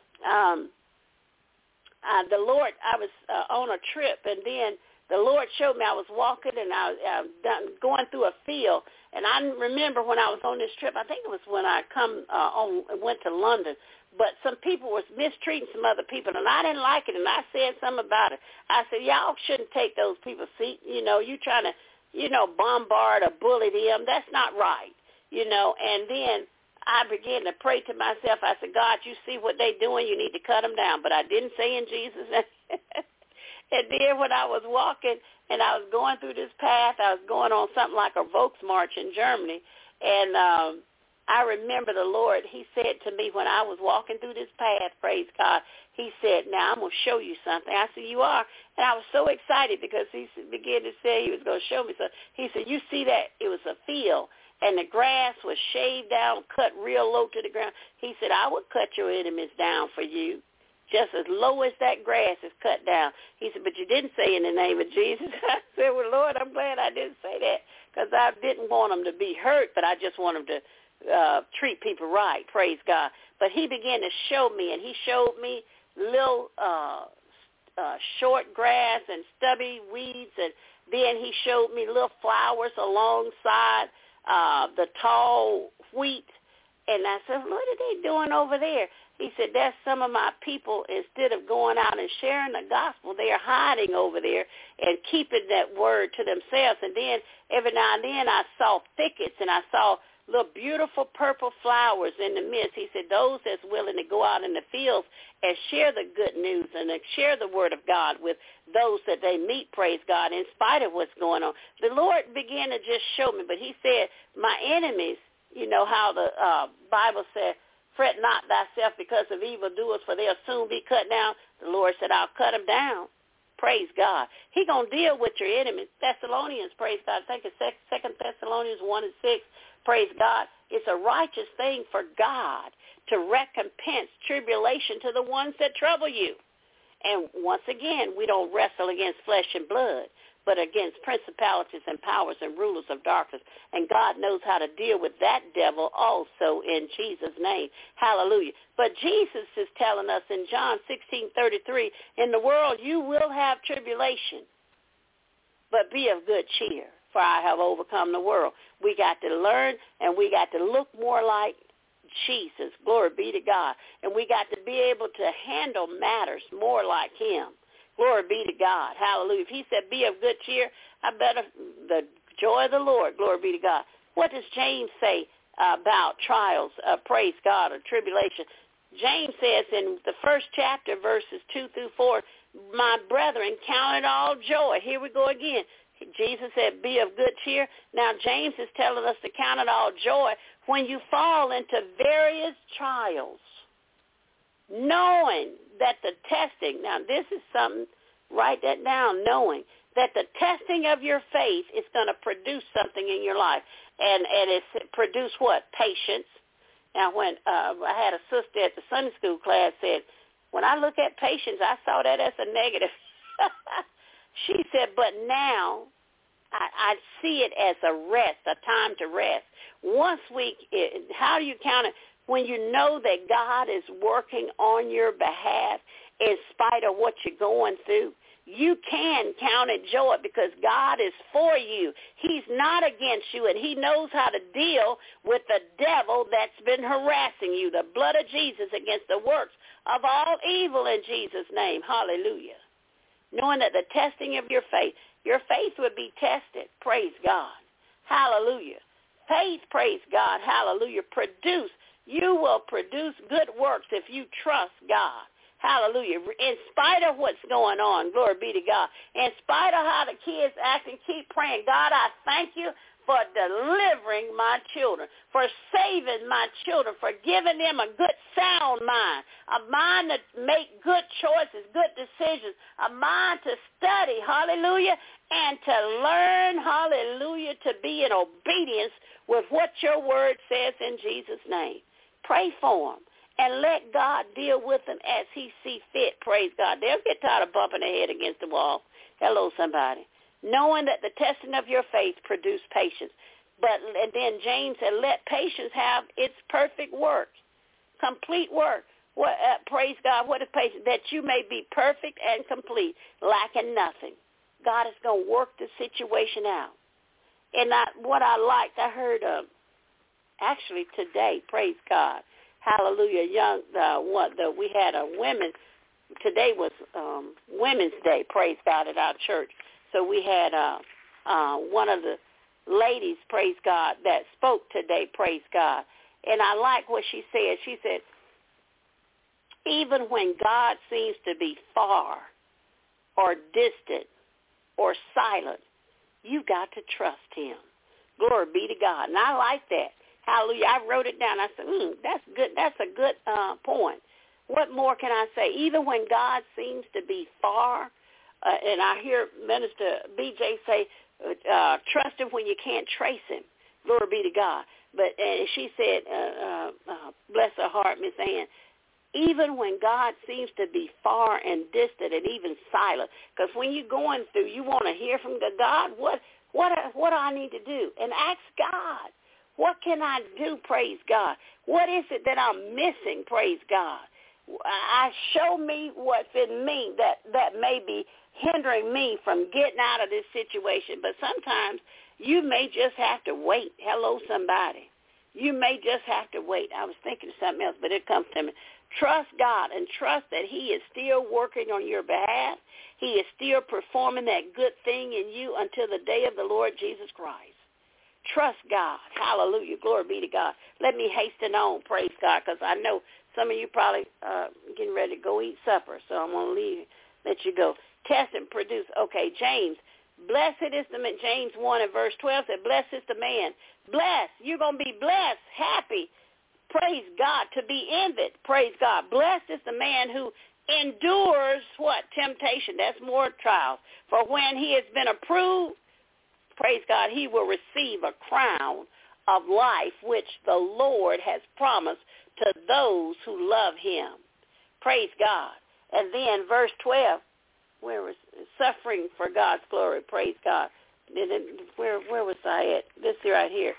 the Lord, I was on a trip, and then the Lord showed me I was walking, and I was going through a field, and I remember when I was on this trip, I think it was when I went to London, but some people was mistreating some other people, and I didn't like it, and I said something about it. I said, y'all shouldn't take those people's seat. You trying to, bombard or bully them. That's not right, and then I began to pray to myself. I said, God, you see what they're doing. You need to cut them down. But I didn't say in Jesus' name. And then when I was walking and I was going through this path, I was going on something like a Volksmarch in Germany. And I remember the Lord, he said to me when I was walking through this path, praise God, he said, now I'm going to show you something. I said, you are? And I was so excited because he began to say he was going to show me something. He said, you see that? It was a field. And the grass was shaved down, cut real low to the ground. He said, I would cut your enemies down for you, just as low as that grass is cut down. He said, but you didn't say in the name of Jesus. I said, well, Lord, I'm glad I didn't say that because I didn't want them to be hurt, but I just want them to treat people right, praise God. But he began to show me, and he showed me little short grass and stubby weeds, and then he showed me little flowers alongside the tall wheat. And I said, what are they doing over there? He said, that's some of my people. Instead of going out and sharing the gospel, they are hiding over there and keeping that word to themselves. And then every now and then I saw thickets, and I saw little beautiful purple flowers in the midst. He said, those that's willing to go out in the fields and share the good news and share the word of God with those that they meet, praise God, in spite of what's going on. The Lord began to just show me, but he said, my enemies, how the Bible said, fret not thyself because of evildoers, for they'll soon be cut down. The Lord said, I'll cut them down. Praise God. He going to deal with your enemies. Thessalonians, praise God. I think it's 2 Thessalonians 1:6. Praise God. It's a righteous thing for God to recompense tribulation to the ones that trouble you. And once again, we don't wrestle against flesh and blood, but against principalities and powers and rulers of darkness. And God knows how to deal with that devil also in Jesus' name. Hallelujah. But Jesus is telling us in John 16:33, in the world you will have tribulation, but be of good cheer, for I have overcome the world. We got to learn, and we got to look more like Jesus. Glory be to God. And we got to be able to handle matters more like him. Glory be to God. Hallelujah. If he said, be of good cheer, I better the joy of the Lord. Glory be to God. What does James say about trials, praise God, or tribulation? James says in the first chapter, verses 2-4, my brethren, count it all joy. Here we go again. Jesus said, be of good cheer. Now, James is telling us to count it all joy when you fall into various trials, knowing that the testing, now this is something, write that down, knowing that the testing of your faith is going to produce something in your life. And it's produce what? Patience. Now, when I had a sister at the Sunday school class said, when I look at patience, I saw that as a negative. She said, but now I see it as a rest, a time to rest. How do you count it? When you know that God is working on your behalf in spite of what you're going through, you can count it joy because God is for you. He's not against you, and he knows how to deal with the devil that's been harassing you. The blood of Jesus against the works of all evil in Jesus' name. Hallelujah. Knowing that the testing of your faith would be tested. Praise God. Hallelujah. Faith, praise God. Hallelujah. You will produce good works if you trust God. Hallelujah. In spite of what's going on, glory be to God. In spite of how the kids act, and keep praying. God, I thank you for delivering my children, for saving my children, for giving them a good sound mind, a mind to make good choices, good decisions, a mind to study, hallelujah, and to learn, hallelujah, to be in obedience with what your word says in Jesus' name. Pray for them and let God deal with them as he see fit, praise God. They'll get tired of bumping their head against the wall. Hello, somebody. Knowing that the testing of your faith produce patience. And then James said, let patience have its perfect work, complete work. What, praise God, what is patience? That you may be perfect and complete, lacking nothing. God is going to work the situation out. And what I liked, I heard actually today, praise God, hallelujah, we had a women, today was Women's Day, praise God, at our church. So we had one of the ladies, praise God, that spoke today, praise God. And I like what she said. She said, even when God seems to be far or distant or silent, you got to trust him. Glory be to God. And I like that. Hallelujah. I wrote it down. I said, that's good. That's a good point. What more can I say? Even when God seems to be far, and I hear Minister BJ say, trust him when you can't trace him. Glory be to God. But she said, bless her heart, Miss Ann, even when God seems to be far and distant and even silent, because when you're going through, you want to hear from God, what do I need to do? And ask God, what can I do, praise God? What is it that I'm missing, praise God? Show me what's in me that may be hindering me from getting out of this situation. But sometimes you may just have to wait. Hello, somebody. You may just have to wait. I was thinking of something else, but it comes to me. Trust God and trust that he is still working on your behalf. He is still performing that good thing in you until the day of the Lord Jesus Christ. Trust God. Hallelujah. Glory be to God. Let me hasten on, praise God, because I know some of you probably getting ready to go eat supper, so I'm going to let you go. Test and produce. Okay, James. Blessed is the man. James 1 and verse 12 said, blessed is the man. Blessed. You're going to be blessed, happy. Praise God. To be envied. Praise God. Blessed is the man who endures what? Temptation. That's more trials. For when he has been approved, praise God, he will receive a crown of life which the Lord has promised to those who love him. Praise God. And then verse 12, where was suffering for God's glory. Praise God. Where was I at? This right here.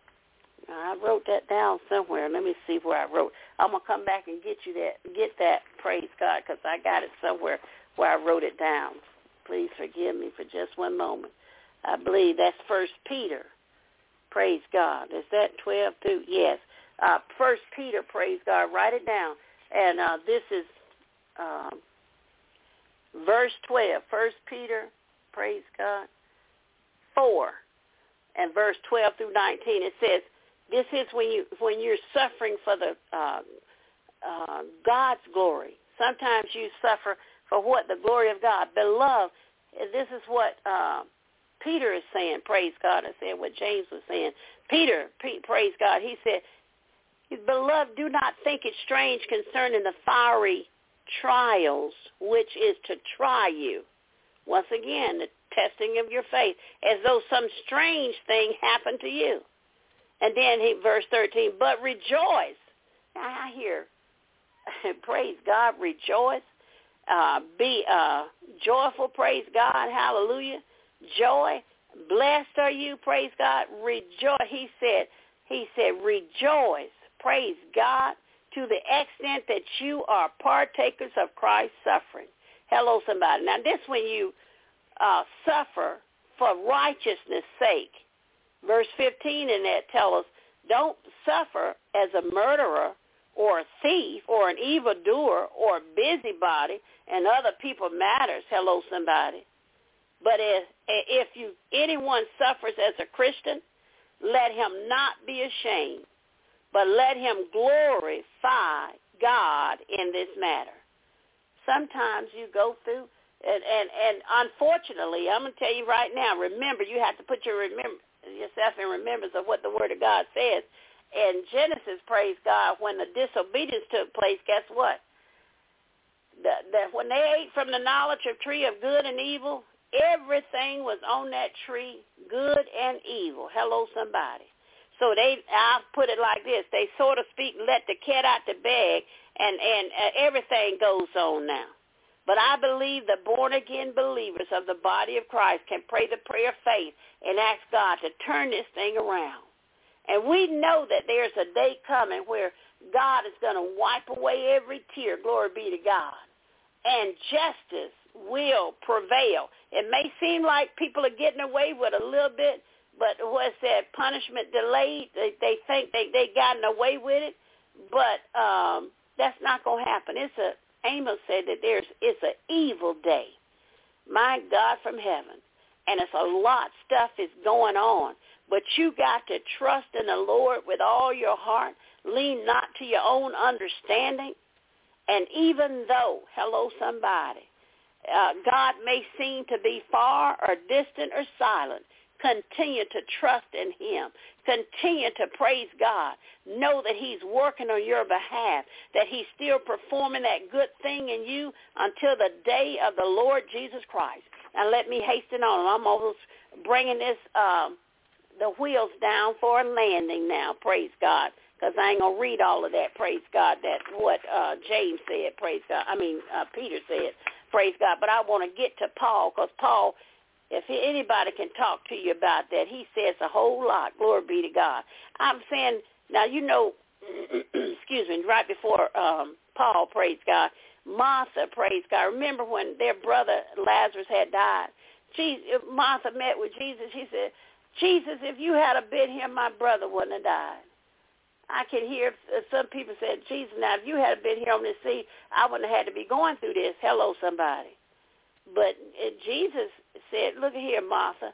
I wrote that down somewhere. Let me see where I wrote. I'm going to come back and get that, praise God, because I got it somewhere where I wrote it down. Please forgive me for just one moment. I believe that's 1 Peter. Praise God. Is that 12 through? Yes. 1 Peter, praise God. Write it down. And this is verse 12. 1 Peter, praise God, 4 and verse 12 through 19. It says, this is when you're suffering for the God's glory. Sometimes you suffer for what? The glory of God. Beloved, this is what Peter is saying, praise God. I said what James was saying. Peter, praise God, he said, beloved, do not think it strange concerning the fiery trials, which is to try you. Once again, the testing of your faith, as though some strange thing happened to you. And then verse 13, but rejoice. Now I hear, praise God, rejoice. Be joyful, praise God, hallelujah. Joy, blessed are you, praise God. Rejoice, he said, rejoice, praise God, to the extent that you are partakers of Christ's suffering. Hello, somebody. Now, this when you suffer for righteousness' sake. Verse 15 in that tells us, don't suffer as a murderer or a thief or an evildoer or a busybody in other people's matters. Hello, somebody. But if anyone suffers as a Christian, let him not be ashamed, but let him glorify God in this matter. Sometimes you go through, and unfortunately, I'm going to tell you right now, remember, you have to put your yourself in remembrance of what the Word of God says. In Genesis, praise God, when the disobedience took place, guess what? That when they ate from the knowledge of tree of good and evil, everything was on that tree, good and evil. Hello, somebody. So I'll put it like this. They, so to speak, let the cat out the bag, and everything goes on now. But I believe the born-again believers of the body of Christ can pray the prayer of faith and ask God to turn this thing around. And we know that there's a day coming where God is going to wipe away every tear, glory be to God, and justice will prevail. It may seem like people are getting away with a little bit, but what's that, punishment delayed? They think they gotten away with it, but that's not going to happen. Amos said that it's an evil day, my God from heaven, and it's a lot stuff is going on. But you got to trust in the Lord with all your heart. Lean not to your own understanding. And even though, hello, somebody, God may seem to be far or distant or silent, continue to trust in him. Continue to praise God. Know that he's working on your behalf, that he's still performing that good thing in you until the day of the Lord Jesus Christ. Now let me hasten on. I'm almost bringing this the wheels down for a landing now, praise God, because I ain't going to read all of that, praise God, that what James said, praise God. Peter said, praise God. But I want to get to Paul, because Paul, if anybody can talk to you about that, he says a whole lot, glory be to God. I'm saying, now you know, excuse me, right before Paul, praise God, Martha, praise God. Remember when their brother Lazarus had died? Martha met with Jesus. She said, Jesus, if you had been here, my brother wouldn't have died. I can hear some people say, Jesus, now if you had been here on this sea, I wouldn't have had to be going through this. Hello, somebody. But Jesus said, look here, Martha,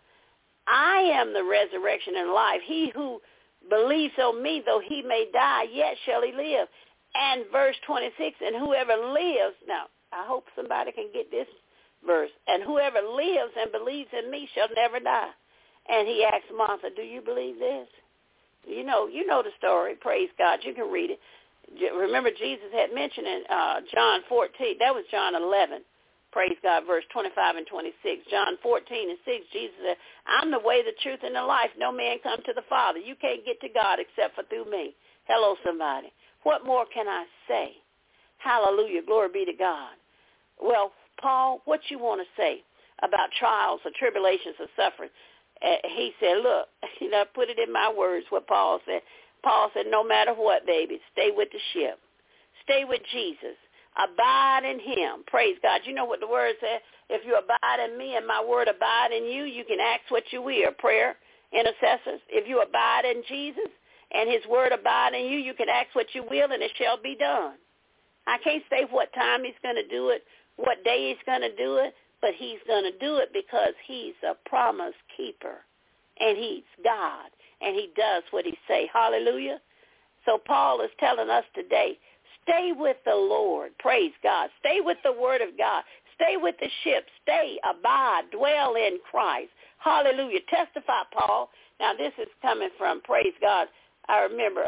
I am the resurrection and life. He who believes on me, though he may die, yet shall he live. And verse 26, and whoever lives, now I hope somebody can get this verse, and whoever lives and believes in me shall never die. And he asked Martha, do you believe this? You know the story. Praise God. You can read it. Remember, Jesus had mentioned in John 14. That was John 11. Praise God, verse 25 and 26. John 14 and 6, Jesus said, I'm the way, the truth, and the life. No man come to the Father. You can't get to God except for through me. Hello, somebody. What more can I say? Hallelujah. Glory be to God. Well, Paul, what you want to say about trials or tribulations or suffering? He said, look, put it in my words what Paul said. Paul said, no matter what, baby, stay with the ship. Stay with Jesus. Abide in him. Praise God. You know what the word says? If you abide in me and my word abide in you, you can ask what you will. Prayer, intercessors. If you abide in Jesus and his word abide in you, you can ask what you will and it shall be done. I can't say what time he's going to do it, what day he's going to do it, but he's going to do it because he's a promise keeper, and he's God, and he does what he say. Hallelujah. So Paul is telling us today, stay with the Lord. Praise God. Stay with the word of God. Stay with the ship. Stay, abide, dwell in Christ. Hallelujah. Testify, Paul. Now, this is coming from, praise God, I remember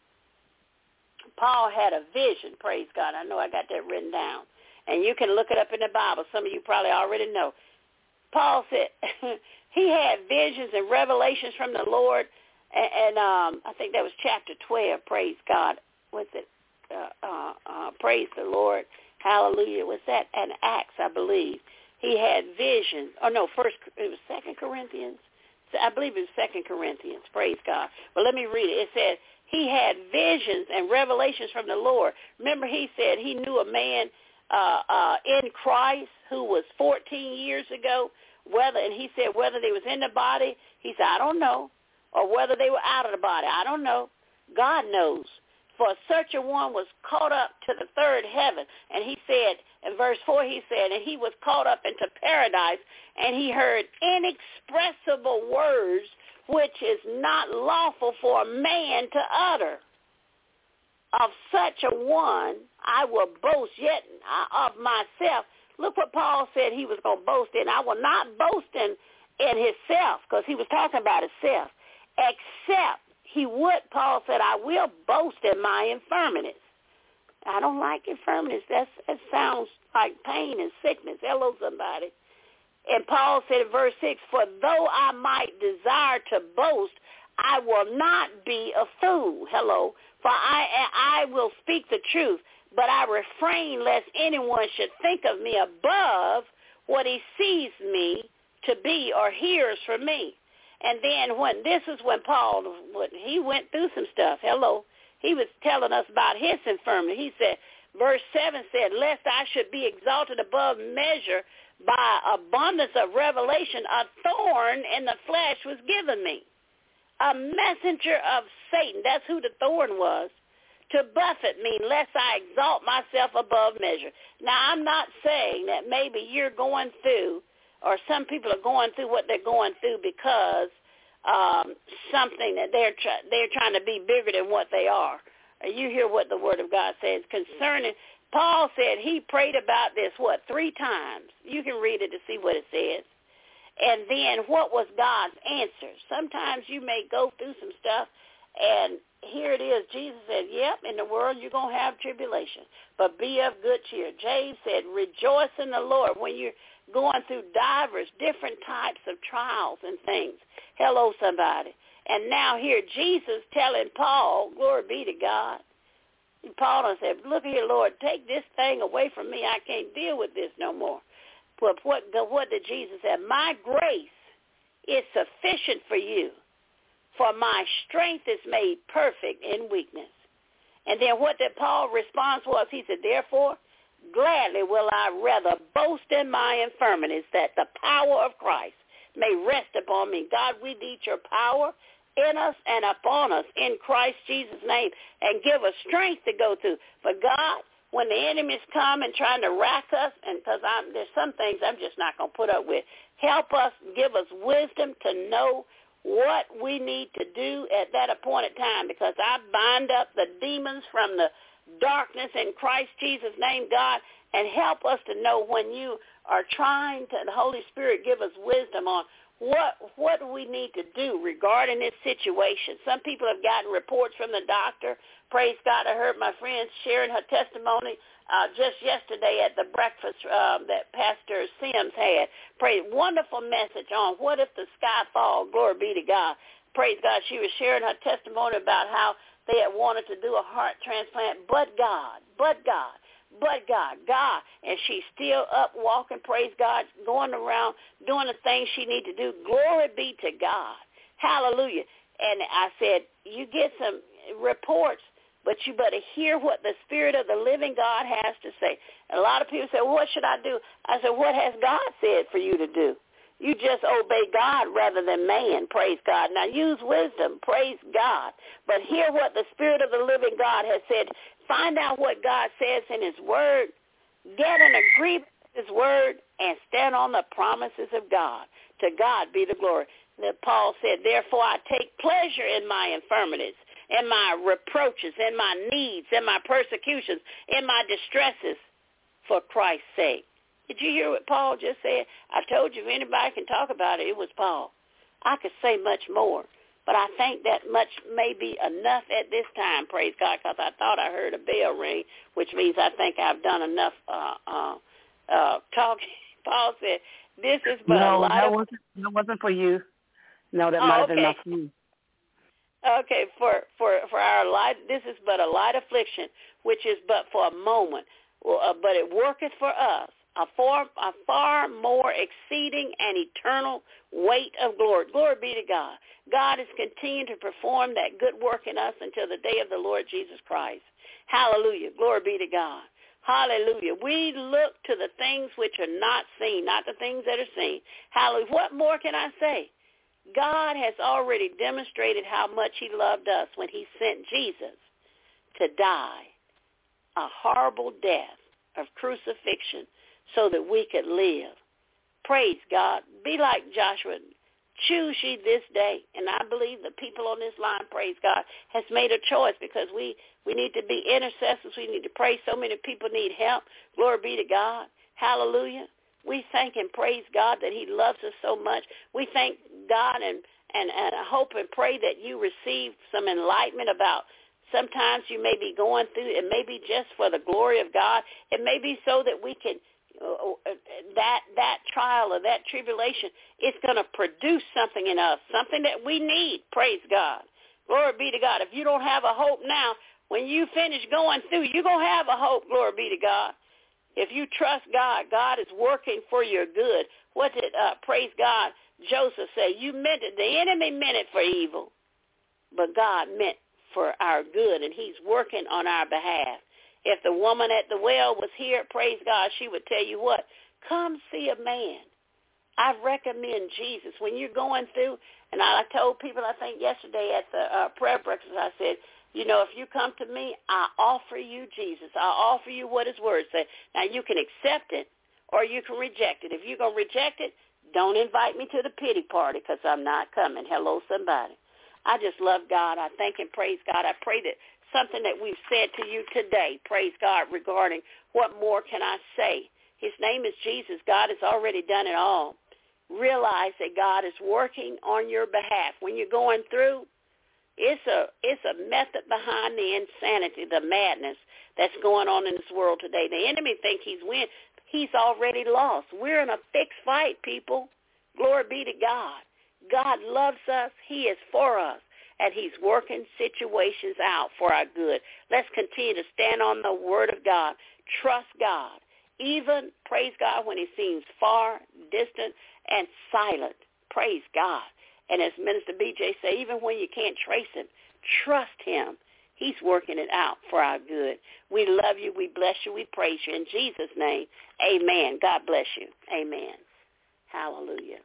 Paul had a vision, praise God. I know I got that written down. And you can look it up in the Bible. Some of you probably already know. Paul said he had visions and revelations from the Lord. And I think that was chapter 12, praise God. What's it? Praise the Lord. Hallelujah. Was that in Acts, I believe? He had visions. Oh, no, it was 2 Corinthians. I believe it was 2 Corinthians. Praise God. But let me read it. It said he had visions and revelations from the Lord. Remember, he said he knew a man in Christ who was 14 years ago, and he said whether they was in the body, he said, I don't know, or whether they were out of the body, I don't know. God knows. For such a one was caught up to the third heaven. And he said, in verse 4, he said, and he was caught up into paradise, and he heard inexpressible words which is not lawful for a man to utter. Of such a one I will boast yet of myself. Look what Paul said he was going to boast in. I will not boast in in himself, because he was talking about himself, except he would, Paul said, I will boast in my infirmities. I don't like infirmities. That sounds like pain and sickness. Hello, somebody. And Paul said in verse 6, for though I might desire to boast, I will not be a fool. Hello. For I will speak the truth, but I refrain lest anyone should think of me above what he sees me to be or hears from me. And then this is when Paul, he went through some stuff. Hello. He was telling us about his infirmity. He said, verse 7 said, lest I should be exalted above measure by abundance of revelation, a thorn in the flesh was given me, a messenger of Satan. That's who the thorn was, to buffet me, lest I exalt myself above measure. Now, I'm not saying that maybe you're going through, or some people are going through what they're going through because something that they're trying to be bigger than what they are. You hear what the Word of God says concerning. Paul said he prayed about this, 3 times? You can read it to see what it says. And then what was God's answer? Sometimes you may go through some stuff, and here it is. Jesus said, yep, in the world you're going to have tribulation, but be of good cheer. James said, rejoice in the Lord when you're going through diverse, different types of trials and things. Hello, somebody. And now here Jesus telling Paul, glory be to God. And Paul said, look here, Lord, take this thing away from me. I can't deal with this no more. But what did Jesus say? My grace is sufficient for you, for my strength is made perfect in weakness. And then what did Paul's response was? He said, therefore, gladly will I rather boast in my infirmities, that the power of Christ may rest upon me. God, we need your power in us and upon us in Christ Jesus' name, and give us strength to go through. For God, when the enemies come and trying to rack us, and because there's some things I'm just not going to put up with, help us, give us wisdom to know what we need to do at that appointed time, because I bind up the demons from the darkness in Christ Jesus' name, God, and help us to know when you are trying to, the Holy Spirit, give us wisdom on what do we need to do regarding this situation. Some people have gotten reports from the doctor. Praise God, I heard my friend sharing her testimony just yesterday at the breakfast that Pastor Sims had. Praise, wonderful message on what if the sky falls, glory be to God. Praise God, she was sharing her testimony about how they had wanted to do a heart transplant, but God. And she's still up walking, praise God, going around doing the things she needs to do. Glory be to God. Hallelujah. And I said, you get some reports, but you better hear what the Spirit of the living God has to say. And a lot of people say, well, what should I do? I said, what has God said for you to do? You just obey God rather than man, praise God. Now use wisdom, praise God. But hear what the Spirit of the living God has said. Find out what God says in his word. Get an agreement with his word and stand on the promises of God. To God be the glory. That Paul said, therefore I take pleasure in my infirmities, in my reproaches, in my needs, in my persecutions, in my distresses, for Christ's sake. Did you hear what Paul just said? I told you if anybody can talk about it, it was Paul. I could say much more, but I think that much may be enough at this time, praise God, because I thought I heard a bell ring, which means I think I've done enough talking. Paul said, this is but a light of... No, that wasn't for you. No, that might have been enough for you. Okay, for our light, this is but a light affliction, which is but for a moment, but it worketh for us a far more exceeding and eternal weight of glory. Glory be to God. God is continuing to perform that good work in us until the day of the Lord Jesus Christ. Hallelujah. Glory be to God. Hallelujah. We look to the things which are not seen, not the things that are seen. Hallelujah. What more can I say? God has already demonstrated how much he loved us when he sent Jesus to die a horrible death of crucifixion so that we could live. Praise God. Be like Joshua. Choose ye this day. And I believe the people on this line, praise God, has made a choice, because we need to be intercessors. We need to pray. So many people need help. Glory be to God. Hallelujah. We thank and praise God that he loves us so much. We thank God and hope and pray that you receive some enlightenment about sometimes you may be going through. It may be just for the glory of God. It may be so that we can, that trial or that tribulation, it's going to produce something in us, something that we need. Praise God. Glory be to God. If you don't have a hope now, when you finish going through, you're going to have a hope. Glory be to God. If you trust God, God is working for your good. What did, praise God, Joseph say? You meant it. The enemy meant it for evil, but God meant for our good, and he's working on our behalf. If the woman at the well was here, praise God, she would tell you what? Come see a man. I recommend Jesus. When you're going through, and I told people, I think yesterday at the prayer breakfast, I said, you know, if you come to me, I offer you Jesus. I offer you what his word says. Now, you can accept it or you can reject it. If you're going to reject it, don't invite me to the pity party because I'm not coming. Hello, somebody. I just love God. I thank and praise God. I pray that something that we've said to you today, praise God, regarding what more can I say. His name is Jesus. God has already done it all. Realize that God is working on your behalf. When you're going through, it's a method behind the insanity, the madness that's going on in this world today. The enemy thinks he's win. He's already lost. We're in a fixed fight, people. Glory be to God. God loves us. He is for us, and he's working situations out for our good. Let's continue to stand on the word of God. Trust God. Even, praise God, when he seems far, distant, and silent. Praise God. And as Minister BJ said, even when you can't trace him, trust him. He's working it out for our good. We love you. We bless you. We praise you. In Jesus' name, amen. God bless you. Amen. Hallelujah.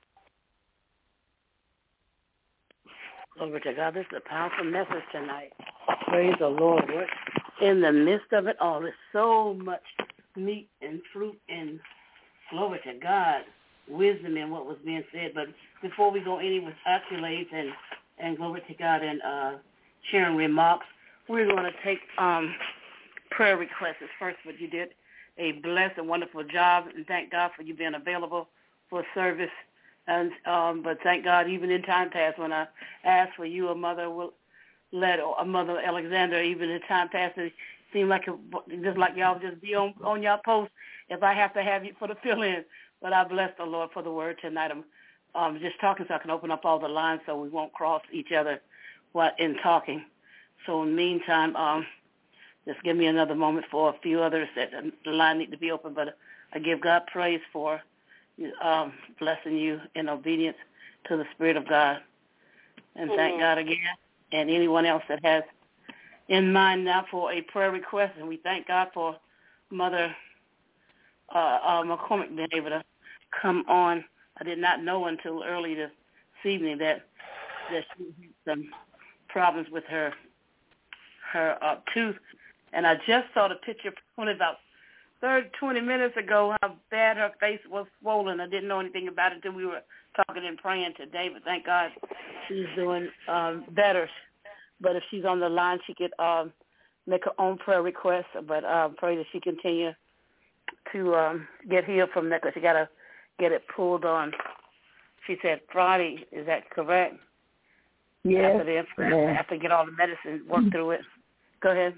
Glory to God. This is a powerful message tonight. Praise the Lord. In the midst of it all, there's so much meat and fruit and glory to God, wisdom in what was being said. But before we go any with accolades and glory to God and sharing remarks, we're going to take prayer requests first. But you did a blessed and wonderful job, and thank God for you being available for service. And but thank God, even in time past, when I asked for you, a Mother Alexander, even in time past, it seemed like just like y'all just be on y'all post if I have to have you for the fill-in. But I bless the Lord for the word tonight. I'm just talking so I can open up all the lines so we won't cross each other while in talking. So in the meantime, just give me another moment for a few others that the line need to be open. But I give God praise for blessing you in obedience to the Spirit of God. And thank God again. And anyone else that has in mind now for a prayer request, and we thank God for Mother McCormick being able to come on. I did not know until early this evening that she had some problems with her tooth. And I just saw the picture only about 20 minutes ago how bad her face was swollen. I didn't know anything about it until we were talking and praying today, but thank God she's doing better. But if she's on the line, she could make her own prayer request. But I pray that she continue to get healed from that because she got to get it pulled on. She said Friday. Is that correct? Yes. After get all the medicine, work through it. Go ahead.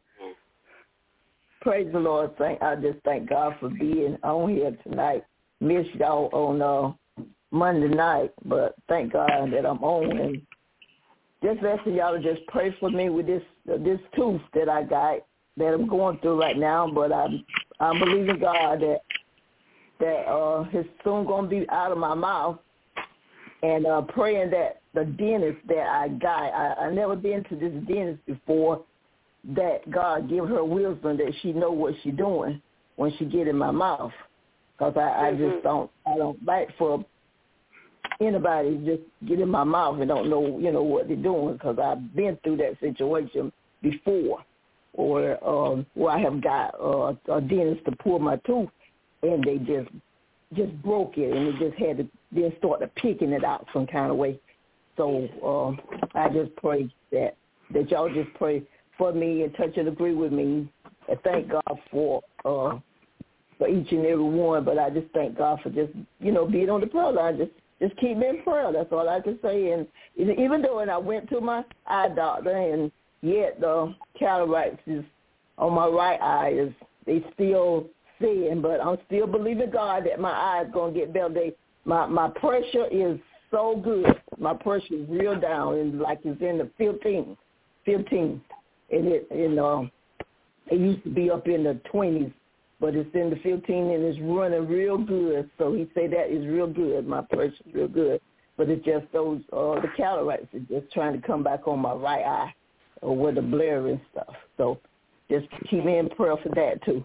Praise the Lord. I just thank God for being on here tonight. Missed y'all on Monday night, but thank God that I'm on. And just asking y'all to just pray for me with this tooth that I got that I'm going through right now. But I'm believing God that it's soon going to be out of my mouth, and praying that the dentist that I got, I never been to this dentist before, that God give her wisdom that she know what she doing when she get in my mouth. Because I just don't like for anybody just get in my mouth and don't know, what they're doing, because I've been through that situation before, or where I have got a dentist to pull my tooth, and they just broke it, and they just had to then start picking it out some kind of way. So I just pray that y'all just pray for me and touch and agree with me, and thank God for each and every one. But I just thank God for just, being on the prayer line. Just keep me in prayer. That's all I can say. And even though I went to my eye doctor, and yet the cataracts is on my right eye, they still seeing, but I'm still believing God that my eye is going to get better. My pressure is so good. My pressure is real down, and like it's in the 15. And it used to be up in the 20s, but it's in the 15 and it's running real good. So he say that is real good. My pressure is real good, but it's just those the cataracts are just trying to come back on my right eye, or with the blur and stuff. So just keep me in prayer for that too.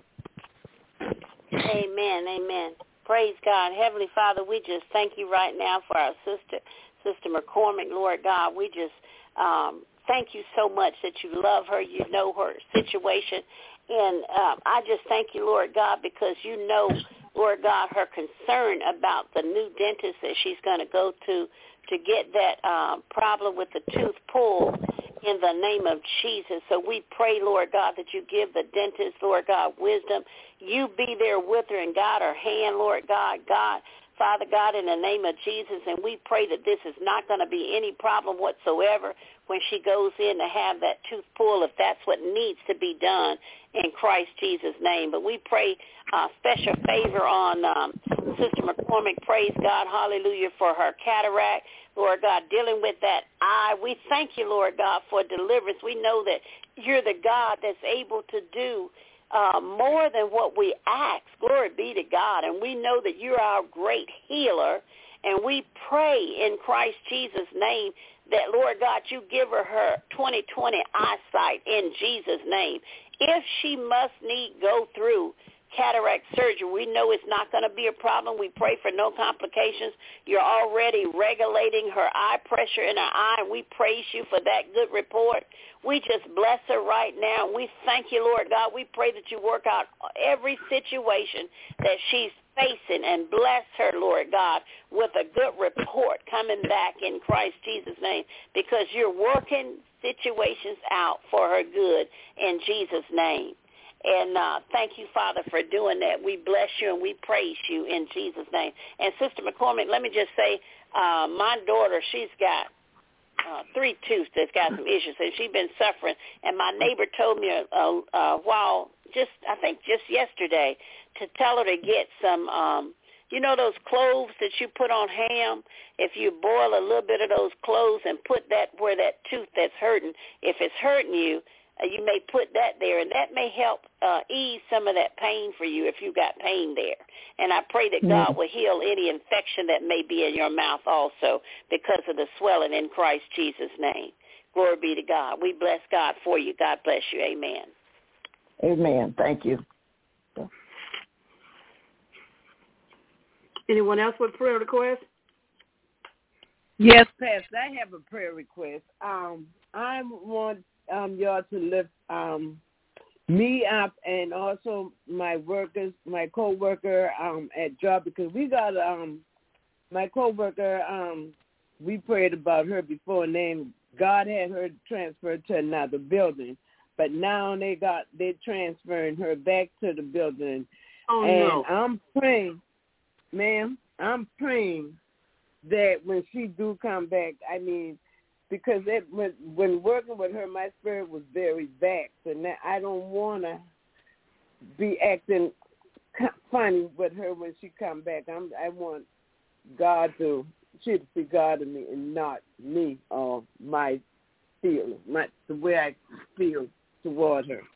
Amen, amen. Praise God. Heavenly Father, we just thank you right now for our Sister McCormick, Lord God. We just thank you so much that you love her, you know her situation. And I just thank you, Lord God, because you know, Lord God, her concern about the new dentist that she's going to go to get that problem with the tooth pulled in the name of Jesus. So we pray, Lord God, that you give the dentist, Lord God, wisdom. You be there with her and guide her hand, Lord God. Father God, in the name of Jesus, and we pray that this is not going to be any problem whatsoever when she goes in to have that tooth pulled, if that's what needs to be done in Christ Jesus' name. But we pray special favor on Sister McCormick. Praise God, hallelujah, for her cataract, Lord God, dealing with that eye. We thank you, Lord God, for deliverance. We know that you're the God that's able to do more than what we ask. Glory be to God. And we know that you're our great healer. And we pray in Christ Jesus' name that, Lord God, you give her 20/20 eyesight in Jesus' name. If she must need go through cataract surgery, we know it's not going to be a problem. We pray for no complications. You're already regulating her eye pressure in her eye, and we praise you for that good report. We just bless her right now. We thank you, Lord God. We pray that you work out every situation that she's facing, and bless her, Lord God, with a good report coming back in Christ Jesus' name, because you're working situations out for her good in Jesus' name. And thank you, Father, for doing that. We bless you and we praise you in Jesus' name. And Sister McCormick, let me just say, my daughter, she's got 3 tooths that's got some issues, and she's been suffering. And my neighbor told me a while, I think just yesterday, to tell her to get some, those cloves that you put on ham. If you boil a little bit of those cloves and put that where that tooth that's hurting, if it's hurting you, you may put that there, and that may help ease some of that pain for you if you've got pain there. And I pray that God will heal any infection that may be in your mouth also because of the swelling in Christ Jesus' name. Glory be to God. We bless God for you. God bless you. Amen. Amen. Thank you. Anyone else with prayer request? Yes, Pastor, I have a prayer request. I want y'all to lift me up, and also my co-worker at job, because we got my co-worker, we prayed about her before, and then God had her transferred to another building, but now they're transferring her back to the building. No. I'm praying, ma'am, that when she do come back, because when working with her, my spirit was very vexed, and I don't want to be acting funny with her when she come back. I want she to see God in me and not me or my feeling, the way I feel toward her.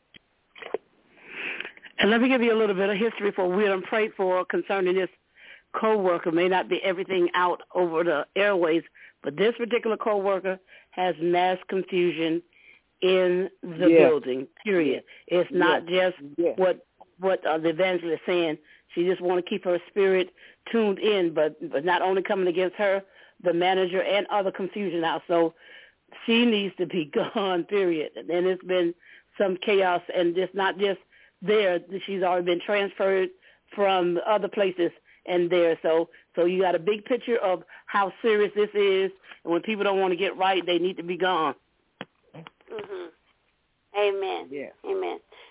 And let me give you a little bit of history for what we done prayed for concerning this co-worker. May not be everything out over the airways, but this particular co-worker has mass confusion in the building, period. It's not just what the evangelist is saying. She just want to keep her spirit tuned in, but not only coming against her, the manager, and other confusion out. So she needs to be gone, period. And it's been some chaos, and just not just there. She's already been transferred from other places and there. So you got a big picture of how serious this is, and when people don't want to get right, they need to be gone. Mm-hmm. Amen. Yeah. Amen.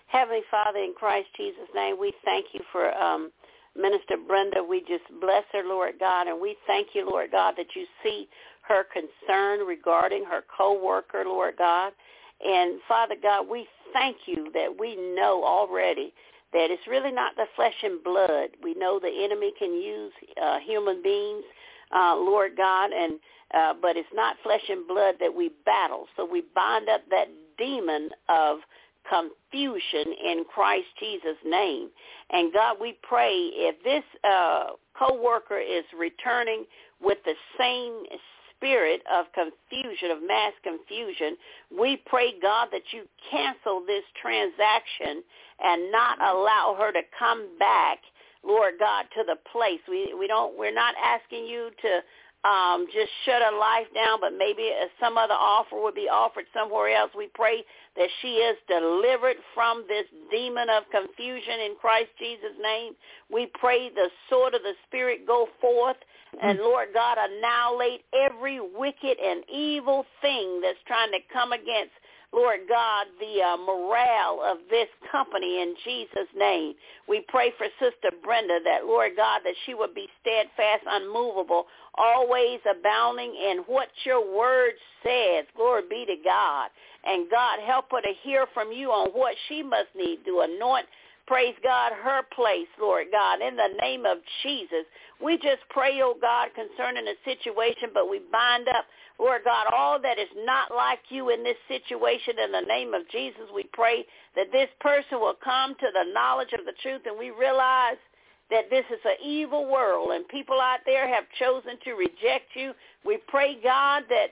Heavenly Father, in Christ Jesus' name, we thank you for Minister Brenda. We just bless her, Lord God, and we thank you, Lord God, that you see her concern regarding her co-worker, Lord God. And, Father God, we thank you that we know already that it's really not the flesh and blood. We know the enemy can use human beings, Lord God, and but it's not flesh and blood that we battle. So we bind up that demon of confusion in Christ Jesus' name. And God, we pray if this co-worker is returning with the same spirit of confusion, of mass confusion, we pray, God, that you cancel this transaction and not allow her to come back, Lord God, to the place. We're not asking you to just shut her life down, but maybe some other offer would be offered somewhere else. We pray that she is delivered from this demon of confusion in Christ Jesus' name. We pray the sword of the Spirit go forth and, Lord God, annihilate every wicked and evil thing that's trying to come against, Lord God, the morale of this company in Jesus' name. We pray for Sister Brenda that, Lord God, that she would be steadfast, unmovable, always abounding in what your word says. Glory be to God. And God, help her to hear from you on what she must need to anoint, praise God, her place, Lord God, in the name of Jesus. We just pray, oh God, concerning the situation, but we bind up, Lord God, all that is not like you in this situation. In the name of Jesus, we pray that this person will come to the knowledge of the truth, and we realize that this is an evil world and people out there have chosen to reject you. We pray, God, that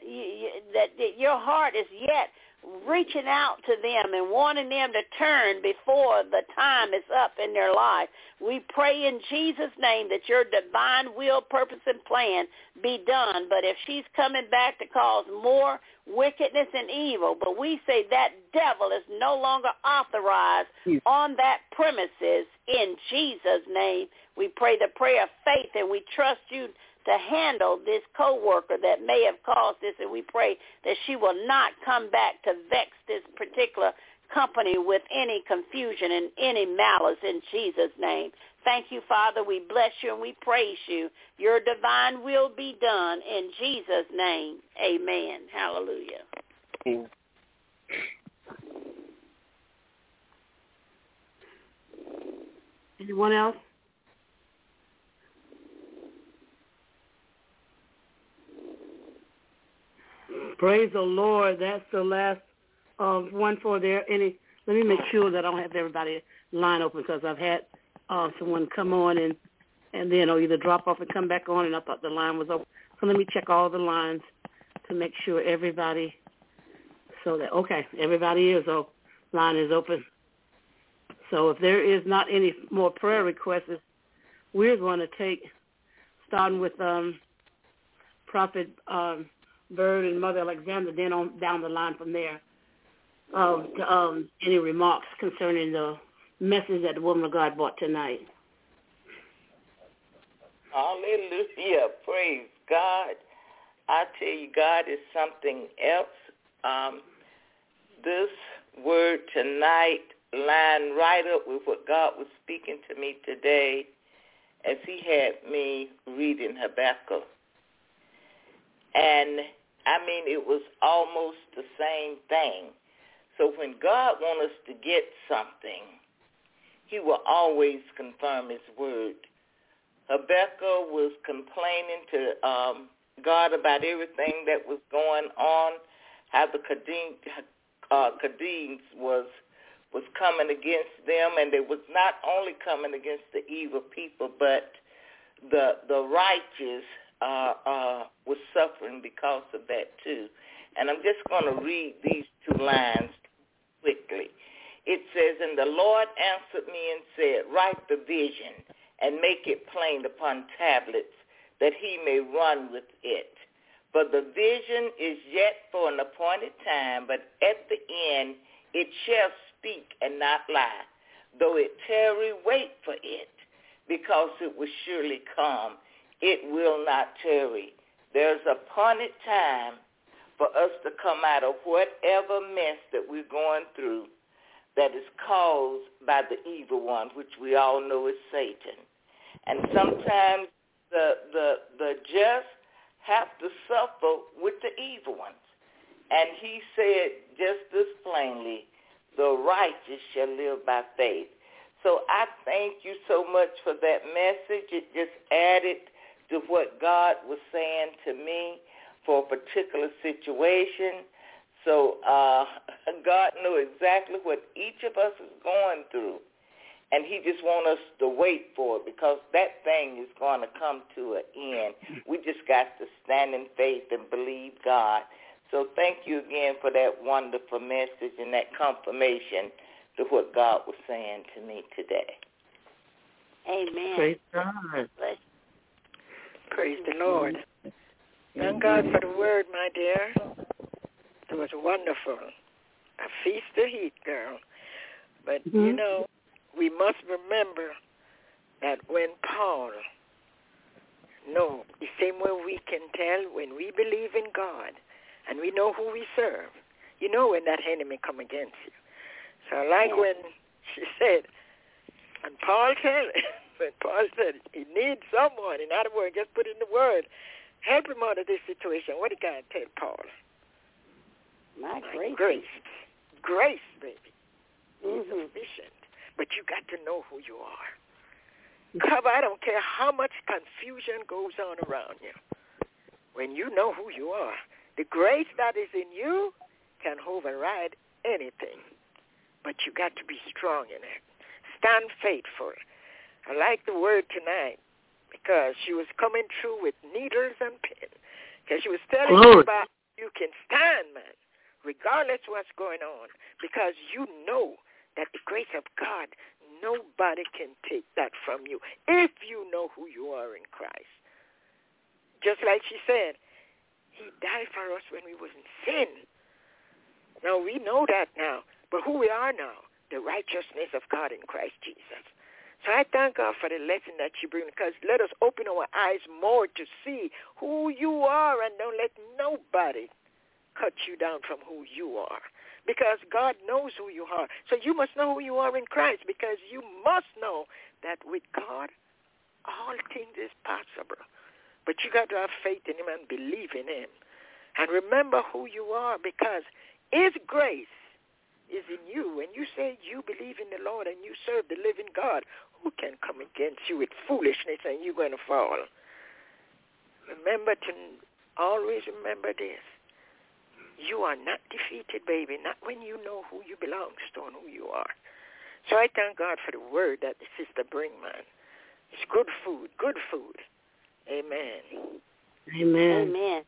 your heart is yet reaching out to them and wanting them to turn before the time is up in their life. We pray in Jesus' name that your divine will, purpose, and plan be done. But if she's coming back to cause more wickedness and evil, but we say that devil is no longer authorized on that premises in Jesus' name. We pray the prayer of faith, and we trust you to handle this co-worker that may have caused this, and we pray that she will not come back to vex this particular company with any confusion and any malice in Jesus' name. Thank you, Father. We bless you and we praise you. Your divine will be done in Jesus' name. Amen. Hallelujah. Amen. Anyone else? Praise the Lord. That's the last one for there. Let me make sure that I don't have everybody line open, because I've had someone come on and then either drop off and come back on, and I thought the line was open. So let me check all the lines to make sure everybody, everybody is line is open. So if there is not any more prayer requests, we're going to take, starting with Prophet Bird and Mother Alexander, then on down the line from there, any remarks concerning the message that the woman of God brought tonight. Hallelujah. Praise God. I tell you, God is something else. This word tonight lined right up with what God was speaking to me today as he had me reading Habakkuk. And, it was almost the same thing. So when God wants us to get something, he will always confirm his word. Habakkuk was complaining to God about everything that was going on, how the Chaldeans was coming against them, and they was not only coming against the evil people, but the righteous was suffering because of that too. And I'm just going to read these two lines quickly. It says, "And the Lord answered me and said, write the vision and make it plain upon tablets, that he may run with it. For the vision is yet for an appointed time, but at the end it shall speak and not lie. Though it tarry, wait for it, because it will surely come. It will not tarry." There's an appointed time for us to come out of whatever mess that we're going through. that is caused by the evil one, which we all know is Satan. And sometimes the just have to suffer with the evil ones. And he said just as plainly, the righteous shall live by faith. So I thank you so much for that message. It just added to what God was saying to me for a particular situation. So God knows exactly what each of us is going through. And he just wants us to wait for it, because that thing is going to come to an end. We just got to stand in faith and believe God. So thank you again for that wonderful message and that confirmation to what God was saying to me today. Amen. Praise God. Praise the Lord. Thank God for the word, my dear. It was wonderful. A feast to eat, girl. But, you know, we must remember that when Paul, the same way we can tell when we believe in God and we know who we serve, you know when that enemy come against you. So like when she said, and Paul said, when Paul said he needs someone, in other words, just put in the word, help him out of this situation. What did God tell Paul? My grace. Grace, baby, is sufficient. But you got to know who you are. Cover, I don't care how much confusion goes on around you. When you know who you are, the grace that is in you can override anything. But you got to be strong in it. Stand faithful. I like the word tonight because she was coming through with needles and pins. Because she was telling you about you can stand, man, regardless of what's going on. Because you know that the grace of God, nobody can take that from you if you know who you are in Christ. Just like she said, he died for us when we was in sin. Now, we know that now. But who we are now, the righteousness of God in Christ Jesus. So I thank God for the lesson that you bring, because let us open our eyes more to see who you are, and don't let nobody cut you down from who you are. Because God knows who you are. So you must know who you are in Christ, because you must know that with God, all things is possible. But you got to have faith in him and believe in him. And remember who you are, because his grace is in you. When you say you believe in the Lord and you serve the living God, who can come against you with foolishness and you're going to fall? Always remember this. You are not defeated, baby, not when you know who you belong to and who you are. So I thank God for the word that the sister bring, man. It's good food, good food. Amen. Amen. Amen.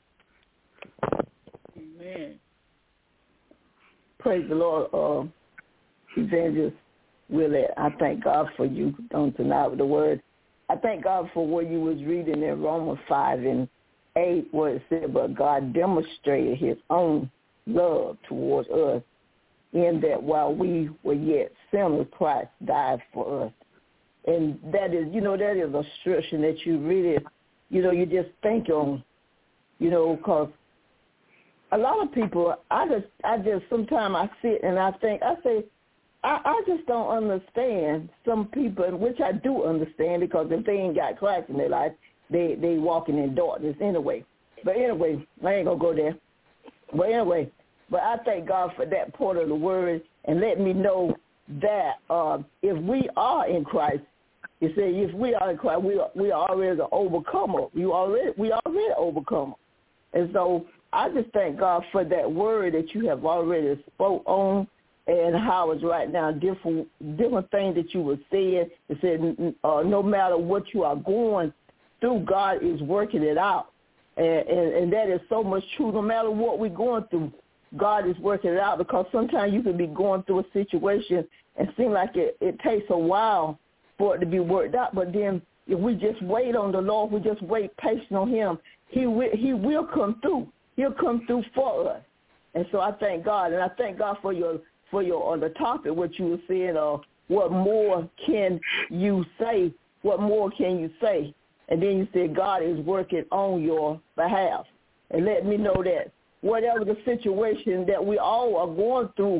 Amen. Praise the Lord, Evangelist Willie. I thank God for you on tonight with the word. I thank God for what you was reading in Romans 5:8, where it said, but God demonstrated his own love towards us in that while we were yet sinners, Christ died for us. And that is, that is a scripture that you really, you just think on, because a lot of people, I just sometimes I sit and I say, I just don't understand some people, which I do understand, because if they ain't got Christ in their life, they walking in darkness anyway. But anyway, I ain't going to go there. But I thank God for that part of the word, and let me know that if we are in Christ, you say if we are in Christ, we are already an overcomer. We already overcomer. And so I just thank God for that word that you have already spoke on, and how it's right now different things that you were saying. It said no matter what you are going through, God is working it out. And that is so much true. No matter what we're going through, God is working it out, because sometimes you can be going through a situation and seem like it takes a while for it to be worked out. But then if we just wait on the Lord, we just wait patient on him, he will come through. He'll come through for us. And so I thank God. And I thank God for your on the topic, what you were saying, what more can you say? What more can you say? And then you said God is working on your behalf. And let me know that whatever the situation that we all are going through,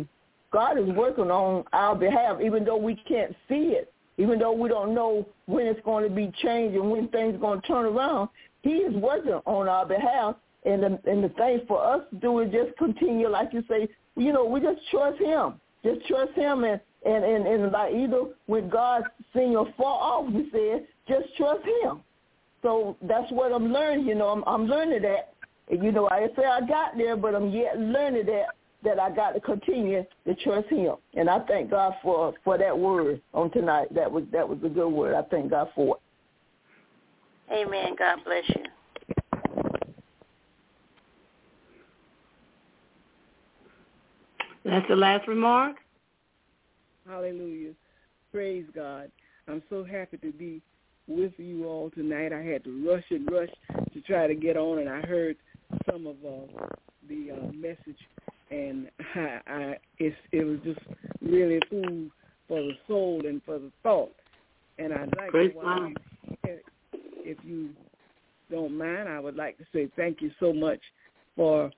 God is working on our behalf, even though we can't see it, even though we don't know when it's going to be changed and when things are going to turn around. He is working on our behalf, and the thing for us to do is just continue, like you say, we just trust him. Just trust him, and like either when God seen you far off, we said, just trust him. So that's what I'm learning. I'm learning that. I say I got there, but I'm yet learning that I got to continue to trust him. And I thank God for that word on tonight. That was a good word. I thank God for it. Amen. God bless you. That's the last remark. Hallelujah. Praise God. I'm so happy to be with you all tonight. I had to rush to try to get on, and I heard some of the message, and it was just really food for the soul and for the thought. And I'd like to, if you don't mind, I would like to say thank you so much for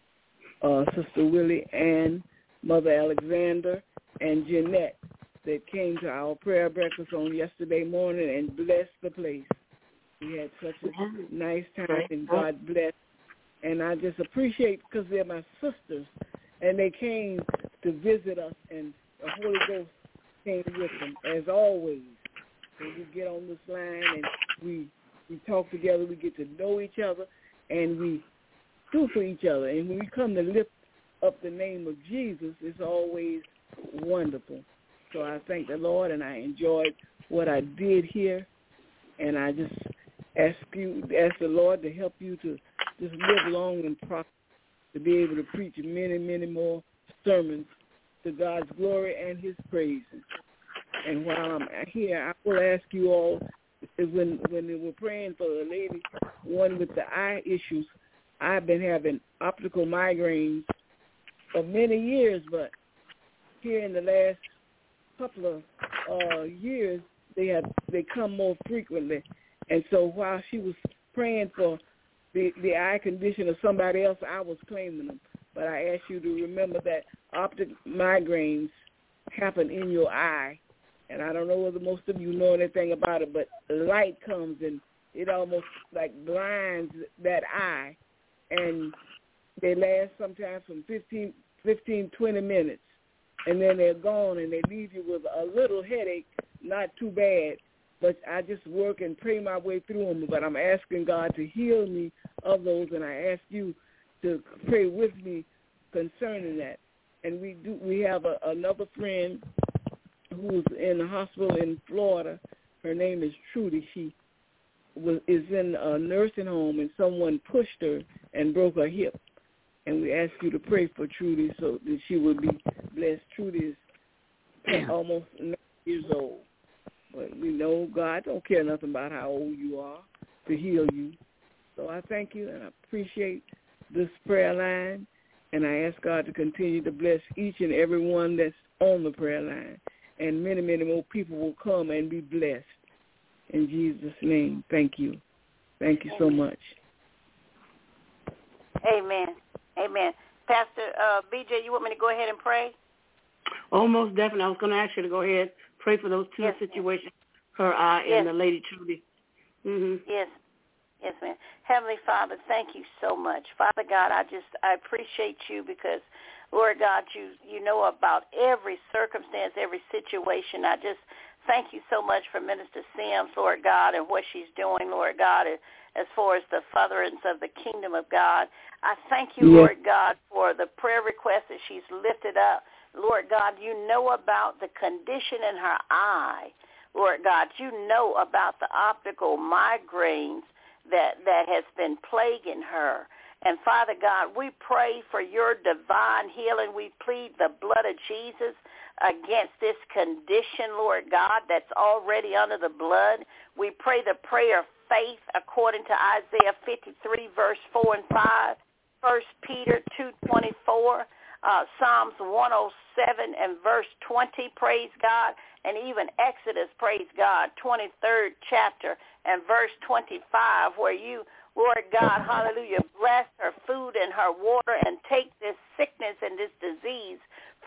Sister Willie and Mother Alexander and Jeanette that came to our prayer breakfast on yesterday morning and blessed the place. We had such a nice time, and God bless. And I just appreciate, because they're my sisters, and they came to visit us, and the Holy Ghost came with them, as always. So we get on this line, and we talk together, we get to know each other, and we do for each other. And when we come to lift up the name of Jesus, it's always wonderful. So I thank the Lord, and I enjoyed what I did here, and I just ask the Lord to help you to just live long and prosper, to be able to preach many, many more sermons to God's glory and his praises. And while I'm here, I will ask you all, when they were praying for the lady, one with the eye issues, I've been having optical migraines for many years, but here in the last couple of years, they come more frequently. And so while she was praying for the eye condition of somebody else, I was claiming them. But I ask you to remember that optic migraines happen in your eye. And I don't know whether most of you know anything about it, but light comes and it almost like blinds that eye. And they last sometimes from 15, 20 minutes. And then they're gone, and they leave you with a little headache, not too bad. But I just work and pray my way through them. But I'm asking God to heal me of those, and I ask you to pray with me concerning that. And we have another friend who's in the hospital in Florida. Her name is Trudy. She is in a nursing home, and someone pushed her and broke her hip. And we ask you to pray for Trudy so that she will be blessed. Trudy is almost 9 years old. But we know God don't care nothing about how old you are to heal you. So I thank you, and I appreciate this prayer line. And I ask God to continue to bless each and every one that's on the prayer line. And many, many more people will come and be blessed. In Jesus' name, thank you. Thank you so much. Amen. Amen. Pastor BJ, you want me to go ahead and pray? Almost definitely. I was going to ask you to go ahead, pray for those two situations, her eye and the lady Trudy. Mm-hmm. Yes. Yes, ma'am. Heavenly Father, thank you so much. Father God, I appreciate you because, Lord God, you know about every circumstance, every situation. I just thank you so much for Minister Sims, Lord God, and what she's doing, Lord God, as far as the furtherance of the kingdom of God. I thank you, Lord God, for the prayer request that she's lifted up. Lord God, you know about the condition in her eye. Lord God, you know about the optical migraines that has been plaguing her. And Father God, we pray for your divine healing. We plead the blood of Jesus against this condition, Lord God, that's already under the blood. We pray the prayer of faith according to Isaiah 53, verse 4 and 5, 1 Peter 2:24, Psalms 107 and verse 20, praise God, and even Exodus, praise God, 23rd chapter and verse 25, where you, Lord God, hallelujah, bless her food and her water and take this sickness and this disease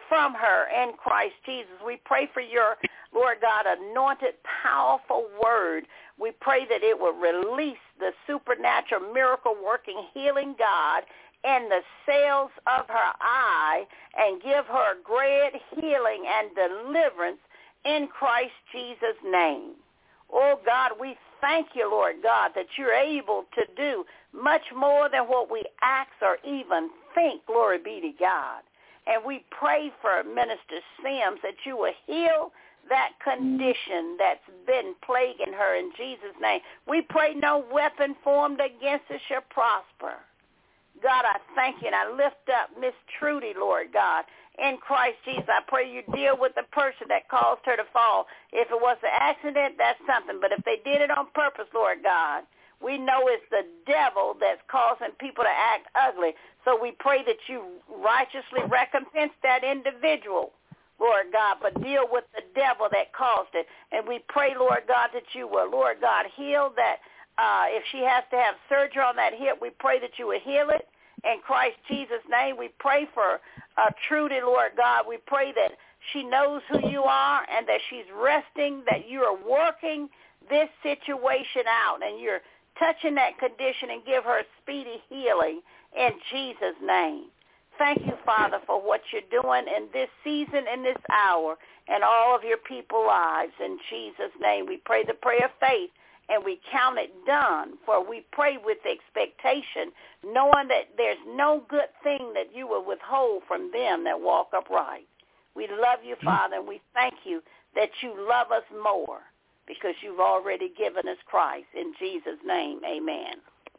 from her in Christ Jesus. We pray for your, Lord God, anointed, powerful word. We pray that it will release the supernatural, miracle-working, healing God in the cells of her eye and give her great healing and deliverance in Christ Jesus' name. Oh, God, we thank you, Lord God, that you're able to do much more than what we ask or even think. Glory be to God. And we pray for Minister Sims that you will heal that condition that's been plaguing her in Jesus' name. We pray no weapon formed against us shall prosper. God, I thank you, and I lift up Miss Trudy, Lord God. In Christ Jesus, I pray you deal with the person that caused her to fall. If it was an accident, that's something. But if they did it on purpose, Lord God, we know it's the devil that's causing people to act ugly. So we pray that you righteously recompense that individual, Lord God, but deal with the devil that caused it. And we pray, Lord God, that you will, Lord God, heal that. If she has to have surgery on that hip, we pray that you will heal it. In Christ Jesus' name, we pray for Trudy, Lord God. We pray that she knows who you are and that she's resting, that you are working this situation out and you're touching that condition and give her speedy healing in Jesus' name. Thank you, Father, for what you're doing in this season, in this hour, and all of your people's lives. In Jesus' name, we pray the prayer of faith, and we count it done, for we pray with expectation, knowing that there's no good thing that you will withhold from them that walk upright. We love you, Father, and we thank you that you love us more because you've already given us Christ. In Jesus' name, amen.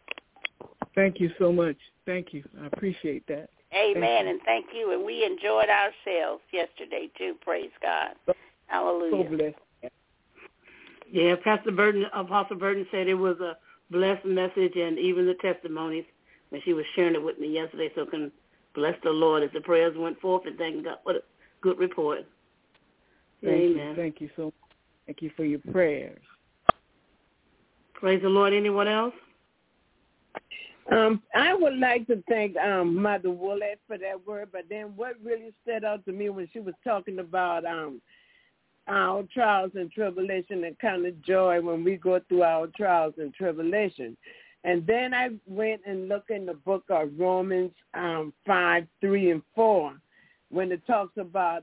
Thank you so much. Thank you. I appreciate that. Amen, and thank you. And we enjoyed ourselves yesterday, too. Praise God. Hallelujah. So blessed. Yeah, Apostle Burton said it was a blessed message, and even the testimonies when she was sharing it with me yesterday. So can bless the Lord as the prayers went forth, and thank God. What a good report. Amen. Thank you so much. Thank you for your prayers. Praise the Lord. Anyone else? I would like to thank Mother Willett for that word, but then what really stood out to me when she was talking about our trials and tribulation and kind of joy when we go through our trials and tribulation. And then I went and looked in the book of Romans 5, 3, and 4, when it talks about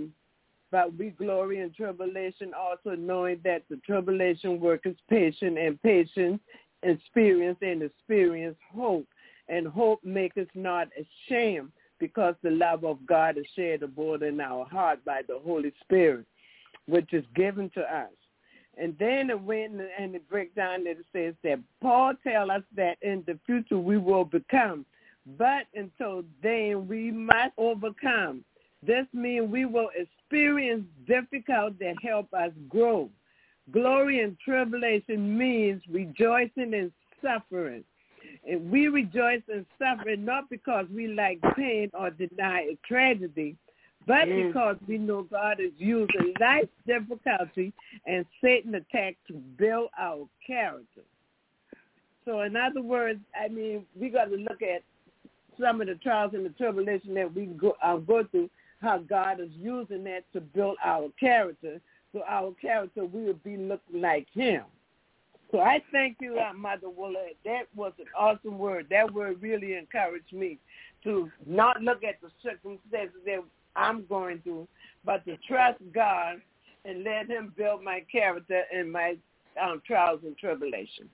we glory in tribulation, also knowing that the tribulation worketh patience, and patience experience, and experience hope. And hope maketh not ashamed, because the love of God is shared abroad in our heart by the Holy Spirit, which is given to us. And then it went and it breaks down that it says that Paul tells us that in the future we will become, but until then we must overcome. This means we will experience difficulties that help us grow. Glory and tribulation means rejoicing in suffering. And we rejoice in suffering not because we like pain or deny a tragedy, but because we know God is using life's difficulty and Satan attack to build our character. So in other words, I mean, we got to look at some of the trials and the tribulation that we go through, how God is using that to build our character. So our character will be looking like him. So I thank you, Mother Willard. That was an awesome word. That word really encouraged me to not look at the circumstances that I'm going through, but to trust God and let him build my character in my trials and tribulations.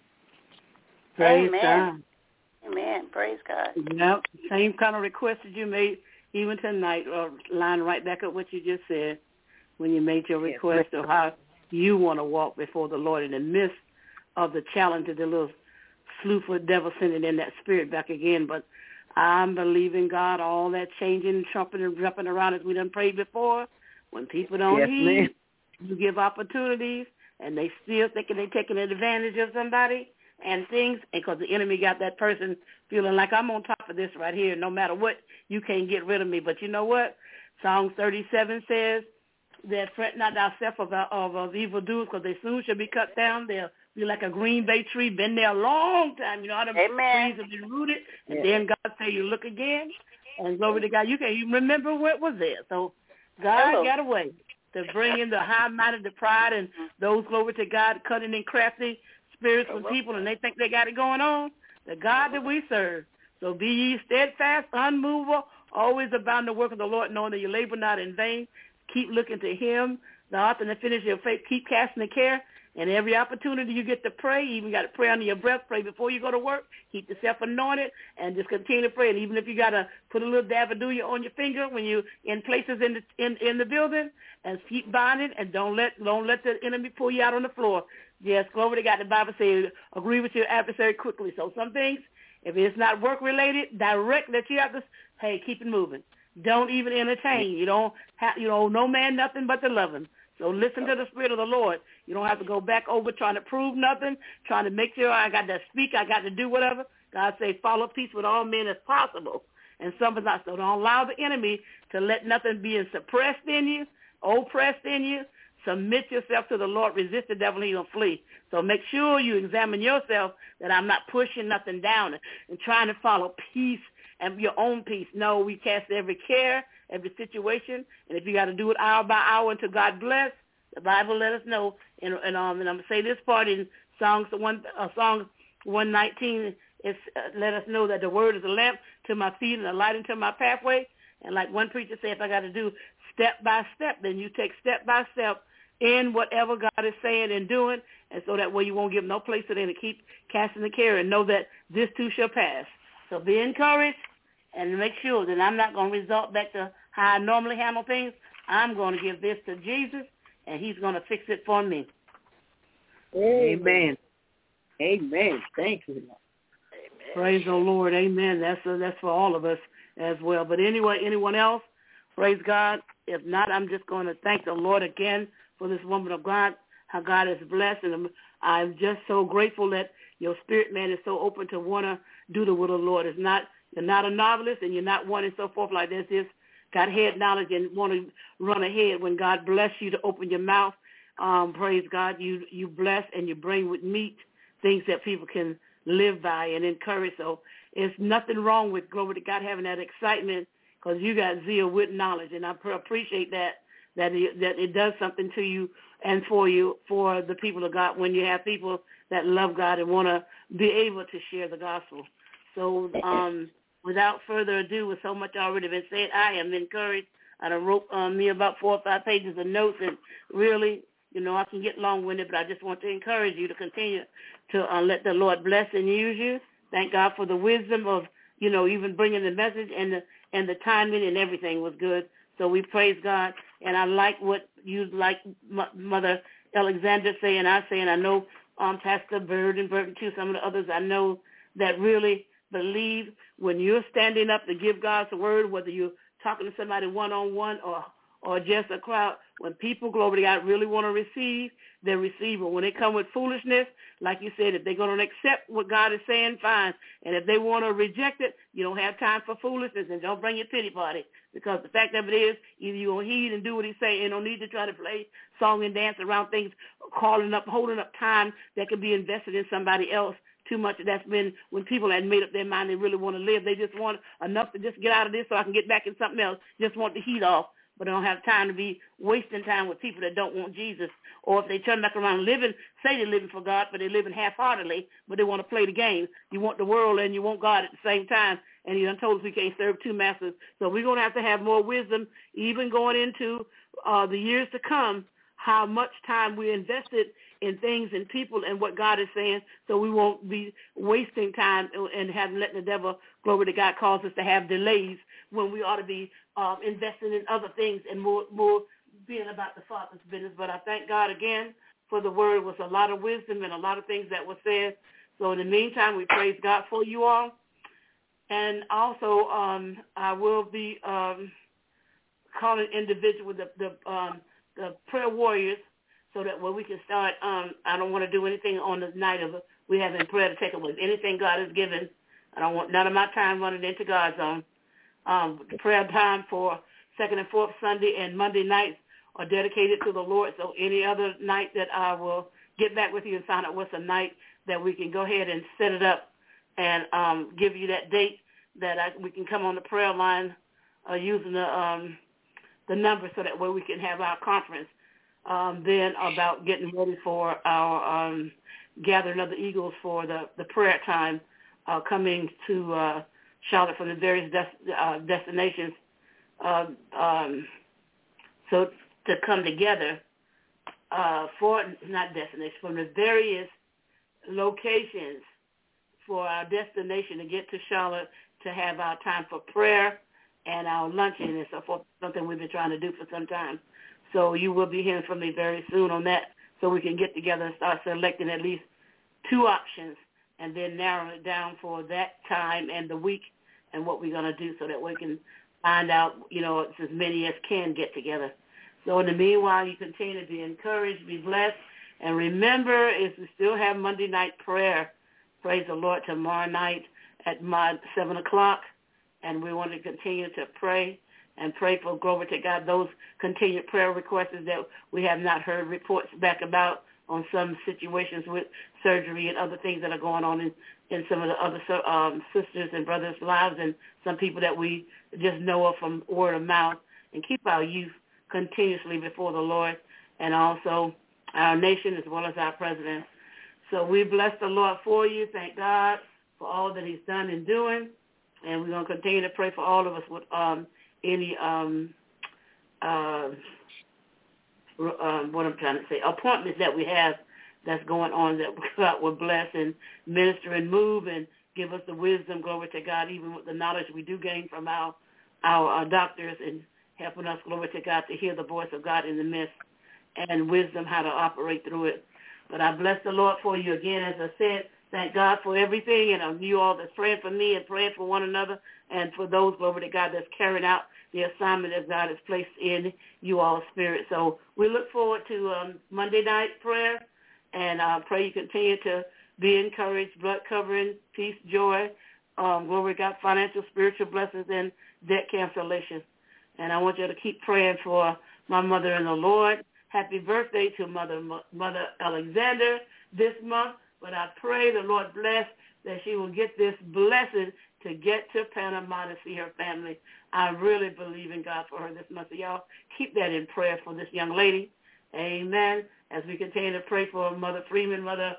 Praise Amen. God. Amen. Praise God. Yep. Same kind of request that you made even tonight, or line right back up what you just said when you made your request of how you want to walk before the Lord in the midst of the challenge of the little slewfoot devil sending in that spirit back again. But I'm believing God, all that changing and trumping and jumping around as we done prayed before. When people don't heed, you give opportunities, and they still thinking they're taking advantage of somebody and things, because the enemy got that person feeling like I'm on top of this right here. No matter what, you can't get rid of me. But you know what? Psalm 37 says that fret not thyself of evil doers, because they soon shall be cut down. They'll be like a green bay tree, been there a long time. You know how them trees have been rooted, and then God say, you look again, And glory to God, you can't even remember what was there. So God got a way to bring in the high-minded, the pride, and those, glory to God, cutting and crafty spirits with people, and they think they got it going on. The God that we serve. So be ye steadfast, unmovable, always abound the work of the Lord, knowing that you labor not in vain. Keep looking to him, the author and the finisher of your faith. Keep casting the care. And every opportunity you get to pray, even got to pray under your breath, pray before you go to work, keep yourself anointed, and just continue to pray. And even if you got to put a little daffodil on your finger when you in places in the building, and keep binding, and don't let the enemy pull you out on the floor. Yes, glory to God. The Bible says, agree with your adversary quickly. So some things, if it's not work-related, direct that you have to, hey, keep it moving. Don't even entertain. You don't have, no man nothing but to love him. So listen to the Spirit of the Lord. You don't have to go back over trying to prove nothing, trying to make sure I got to speak, I got to do whatever. God says, follow peace with all men as possible. And some is not. So don't allow the enemy to let nothing be suppressed in you, oppressed in you. Submit yourself to the Lord. Resist the devil, and he'll flee. So make sure you examine yourself that I'm not pushing nothing down and trying to follow peace and your own peace. No, we cast every care, every situation, and if you got to do it hour by hour until God bless, the Bible let us know. And I'm going to say this part in Psalm 119. It's let us know that the word is a lamp to my feet and a light into my pathway. And like one preacher said, if I got to do step by step, then you take step by step in whatever God is saying and doing, and so that way you won't give no place to them to keep casting the care and know that this too shall pass. So be encouraged and make sure that I'm not going to resort back to how I normally handle things. I'm going to give this to Jesus, and he's going to fix it for me. Amen. Amen. Thank you, Lord. Amen. Praise the Lord. Amen. That's for all of us as well. But anyway, anyone else? Praise God. If not, I'm just going to thank the Lord again for this woman of God, how God has blessed. And I'm just so grateful that your spirit, man, is so open to want to do the will of the Lord. You're not a novelist, and you're not one and so forth like this. Just got head knowledge and want to run ahead. When God bless you to open your mouth, praise God, you bless and you bring with meat things that people can live by and encourage. So it's nothing wrong with, glory to God, having that excitement, because you got zeal with knowledge, and I appreciate that it does something to you and for you, for the people of God, when you have people that love God and want to be able to share the gospel. So without further ado, with so much already been said, I am encouraged. I wrote me about 4 or 5 pages of notes, and really, I can get long-winded, but I just want to encourage you to continue to let the Lord bless and use you. Thank God for the wisdom of, even bringing the message, and the timing and everything was good. So we praise God. And I like what you like Mother Alexander saying, I know Pastor Bird and Burton too, some of the others I know that really believe when you're standing up to give God's word, whether you're talking to somebody one-on-one or just a crowd, when people, glory to God, really want to receive, they receive. But when they come with foolishness, like you said, if they're going to accept what God is saying, fine. And if they want to reject it, you don't have time for foolishness, and don't bring your pity party. Because the fact of it is, either you're going to heed and do what he's saying, and don't need to try to play song and dance around things, holding up time that could be invested in somebody else. Too much of that's been when people had made up their mind they really want to live. They just want enough to just get out of this so I can get back in something else, just want the heat off. But they don't have time to be wasting time with people that don't want Jesus. Or if they turn back around living, say they're living for God, but they're living half-heartedly, but they want to play the game. You want the world and you want God at the same time, and he done told us we can't serve 2 masters. So we're going to have more wisdom, even going into the years to come, how much time we invested in things and people and what God is saying, so we won't be wasting time and letting the devil, glory to God, cause us to have delays when we ought to be investing in other things and more being about the Father's business. But I thank God again for the word. It was a lot of wisdom and a lot of things that were said. So in the meantime, we praise God for you all. And also, I will be calling individuals, the prayer warriors, so that when we can start, I don't want to do anything on the night of we having prayer to take away. Anything God has given, I don't want none of my time running into God's own. The prayer time for second and fourth Sunday and Monday nights are dedicated to the Lord. So any other night that I will get back with you and find out what's a night that we can go ahead and set it up and give you that date that we can come on the prayer line using the number so that way we can have our conference. Then about getting ready for our gathering of the Eagles for the prayer time coming to Charlotte from the various destinations. So to come together from the various locations for our destination to get to Charlotte to have our time for prayer and our luncheon and so forth, something we've been trying to do for some time. So you will be hearing from me very soon on that so we can get together and start selecting at least 2 options and then narrow it down for that time and the week and what we're going to do so that we can find out, it's as many as can get together. So in the meanwhile, you continue to be encouraged, be blessed, and remember, if we still have Monday night prayer, praise the Lord, tomorrow night at 7 o'clock, and we want to continue to pray and pray for, glory to God, those continued prayer requests that we have not heard reports back about on some situations with surgery and other things that are going on in some of the other sisters and brothers' lives and some people that we just know of from word of mouth, and keep our youth continuously before the Lord and also our nation as well as our president. So we bless the Lord for you. Thank God for all that he's done and doing. And we're going to continue to pray for all of us with any appointments that we have that's going on, that God will bless and minister and move and give us the wisdom, glory to God, even with the knowledge we do gain from our doctors, and helping us, glory to God, to hear the voice of God in the midst and wisdom how to operate through it. But I bless the Lord for you again, as I said. Thank God for everything, and you all that's praying for me and praying for one another, and for those, glory to God, that's carrying out the assignment that God has placed in you all's spirit. So we look forward to Monday night prayer, and I pray you continue to be encouraged, blood covering, peace, joy, glory to God, financial, spiritual blessings, and debt cancellation. And I want you to keep praying for my mother in the Lord. Happy birthday to Mother Alexander this month. But I pray the Lord bless that she will get this blessing to get to Panama to see her family. I really believe in God for her this month. So y'all keep that in prayer for this young lady. Amen. As we continue to pray for Mother Freeman, Mother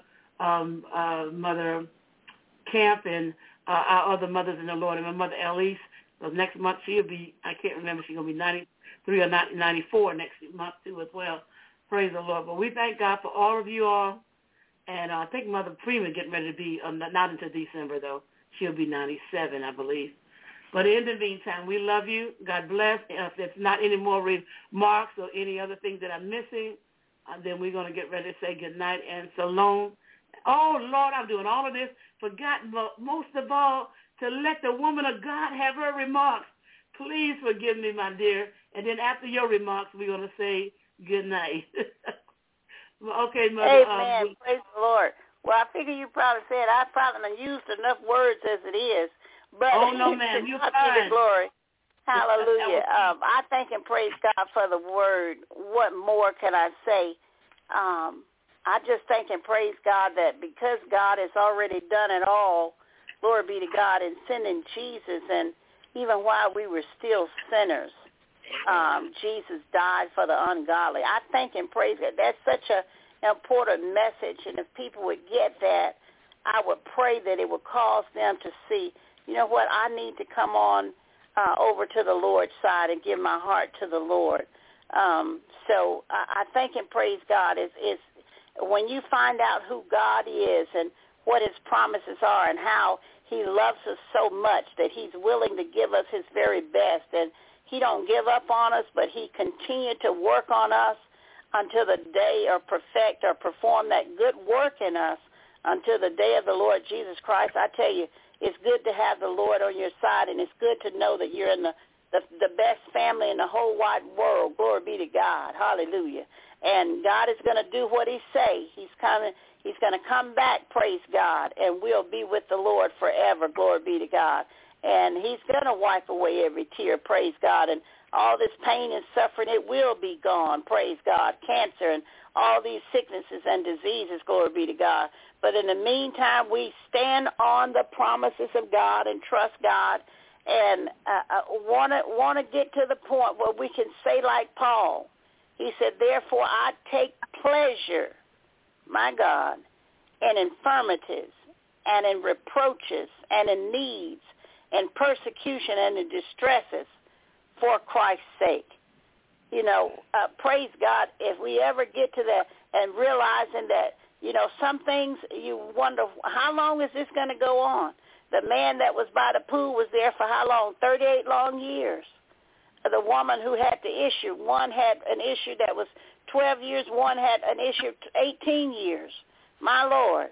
Camp, and our other mothers in the Lord, and my Mother Elise. So next month she'll be, I can't remember, she's going to be 93 or 94 next month too as well. Praise the Lord. But we thank God for all of you all. And I think Mother Freeman getting ready to be, not until December, though. She'll be 97, I believe. But in the meantime, we love you. God bless. If there's not any more remarks or any other things that I'm missing, then we're going to get ready to say good night and shalom. Oh, Lord, I'm doing all of this. Forgotten, most of all, to let the woman of God have her remarks. Please forgive me, my dear. And then after your remarks, we're going to say good night. Okay, Mother. Amen. Praise the Lord. Well, I figure you probably said I probably used enough words as it is. But oh, no, ma'am. You're fine. Glory. Hallelujah. I thank and praise God for the word. What more can I say? I just thank and praise God that because God has already done it all, glory be to God, in sending Jesus, and even while we were still sinners, Jesus died for the ungodly. I thank and praise God. That's such an important message, and if people would get that, I would pray that it would cause them to see, you know what, I need to come on over to the Lord's side and give my heart to the Lord. So I thank and praise God. It's when you find out who God is and what his promises are and how he loves us so much that he's willing to give us his very best, and he don't give up on us, but he continued to work on us until the day or perfect or perform that good work in us until the day of the Lord Jesus Christ. I tell you, it's good to have the Lord on your side, and it's good to know that you're in the best family in the whole wide world. Glory be to God. Hallelujah. And God is going to do what he say. He's going to come back, praise God, and we'll be with the Lord forever. Glory be to God. And he's going to wipe away every tear, praise God. And all this pain and suffering, it will be gone, praise God. Cancer and all these sicknesses and diseases, glory be to God. But in the meantime, we stand on the promises of God and trust God, and want to get to the point where we can say like Paul. He said, therefore I take pleasure, my God, in infirmities and in reproaches and in needs and persecution and in distresses for Christ's sake. You know, praise God, if we ever get to that and realizing that, you know, some things you wonder, how long is this going to go on? The man that was by the pool was there for how long? 38 long years. The woman who had the issue, one had an issue that was 12 years, one had an issue of 18 years. My Lord.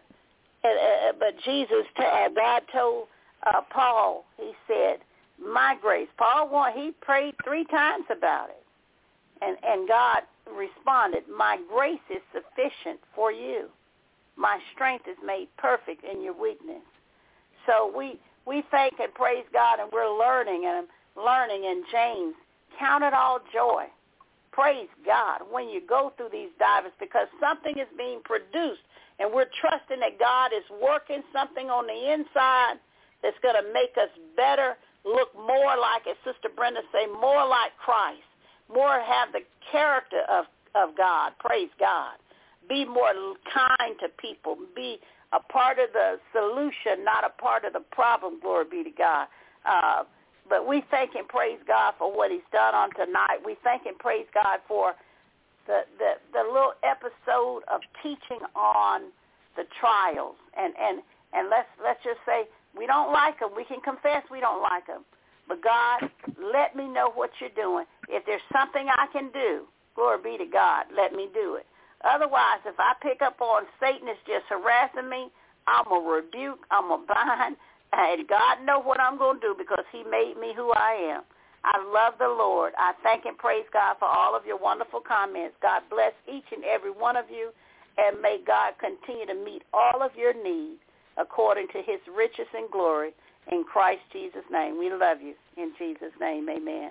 But Jesus, God told Paul, he said, my grace. He prayed 3 times about it. And God responded, my grace is sufficient for you. My strength is made perfect in your weakness. So we thank and praise God, and we're learning, and I'm learning in James, count it all joy. Praise God when you go through these divers, because something is being produced, and we're trusting that God is working something on the inside that's going to make us better, look more like, as Sister Brenda say, more like Christ, more have the character of God. Praise God. Be more kind to people. Be a part of the solution, not a part of the problem. Glory be to God. But we thank and praise God for what he's done on tonight. We thank and praise God for the little episode of teaching on the trials. And let's just say we don't like them. We can confess we don't like them. But God, let me know what you're doing. If there's something I can do, glory be to God, let me do it. Otherwise, if I pick up on Satan is just harassing me, I'm going to rebuke, I'm going to bind, and God know what I'm going to do because he made me who I am. I love the Lord. I thank and praise God for all of your wonderful comments. God bless each and every one of you, and may God continue to meet all of your needs according to his riches and glory in Christ Jesus' name. We love you. In Jesus' name, amen.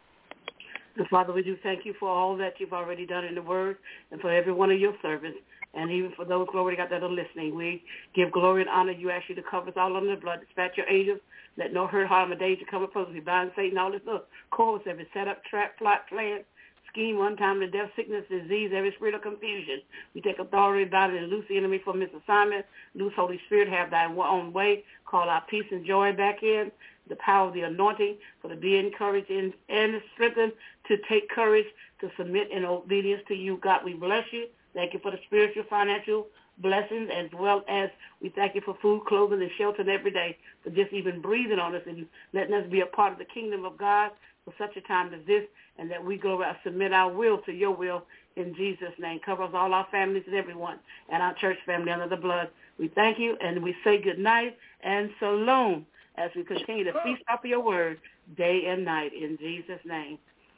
And Father, we do thank you for all that you've already done in the word and for every one of your servants. And even for those, glory to God, that are listening, we give glory and honor. You ask you to cover us all under the blood. Dispatch your angels. Let no hurt, harm, or danger come upon us. We bind Satan, all this little course, every setup, trap, plot, plan, scheme, one time to death, sickness, disease, every spirit of confusion. We take authority about it and loose the enemy from his assignment. Loose, Holy Spirit, have thy own way. Call our peace and joy back in. The power of the anointing for to be encouraged and strengthened to take courage to submit in obedience to you. God, we bless you. Thank you for the spiritual, financial blessings, as well as we thank you for food, clothing, and shelter every day, for just even breathing on us and letting us be a part of the kingdom of God for such a time as this, and that we go out, submit our will to your will in Jesus' name. Cover us all, our families and everyone, and our church family under the blood. We thank you, and we say good night and shalom as we continue to feast off of your word day and night in Jesus' name.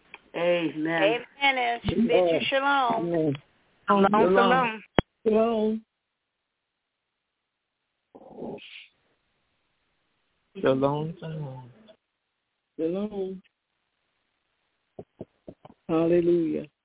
Amen. Amen. And bid you shalom. Amen. Shalom, shalom. Shalom. Shalom, shalom. Shalom. Hallelujah.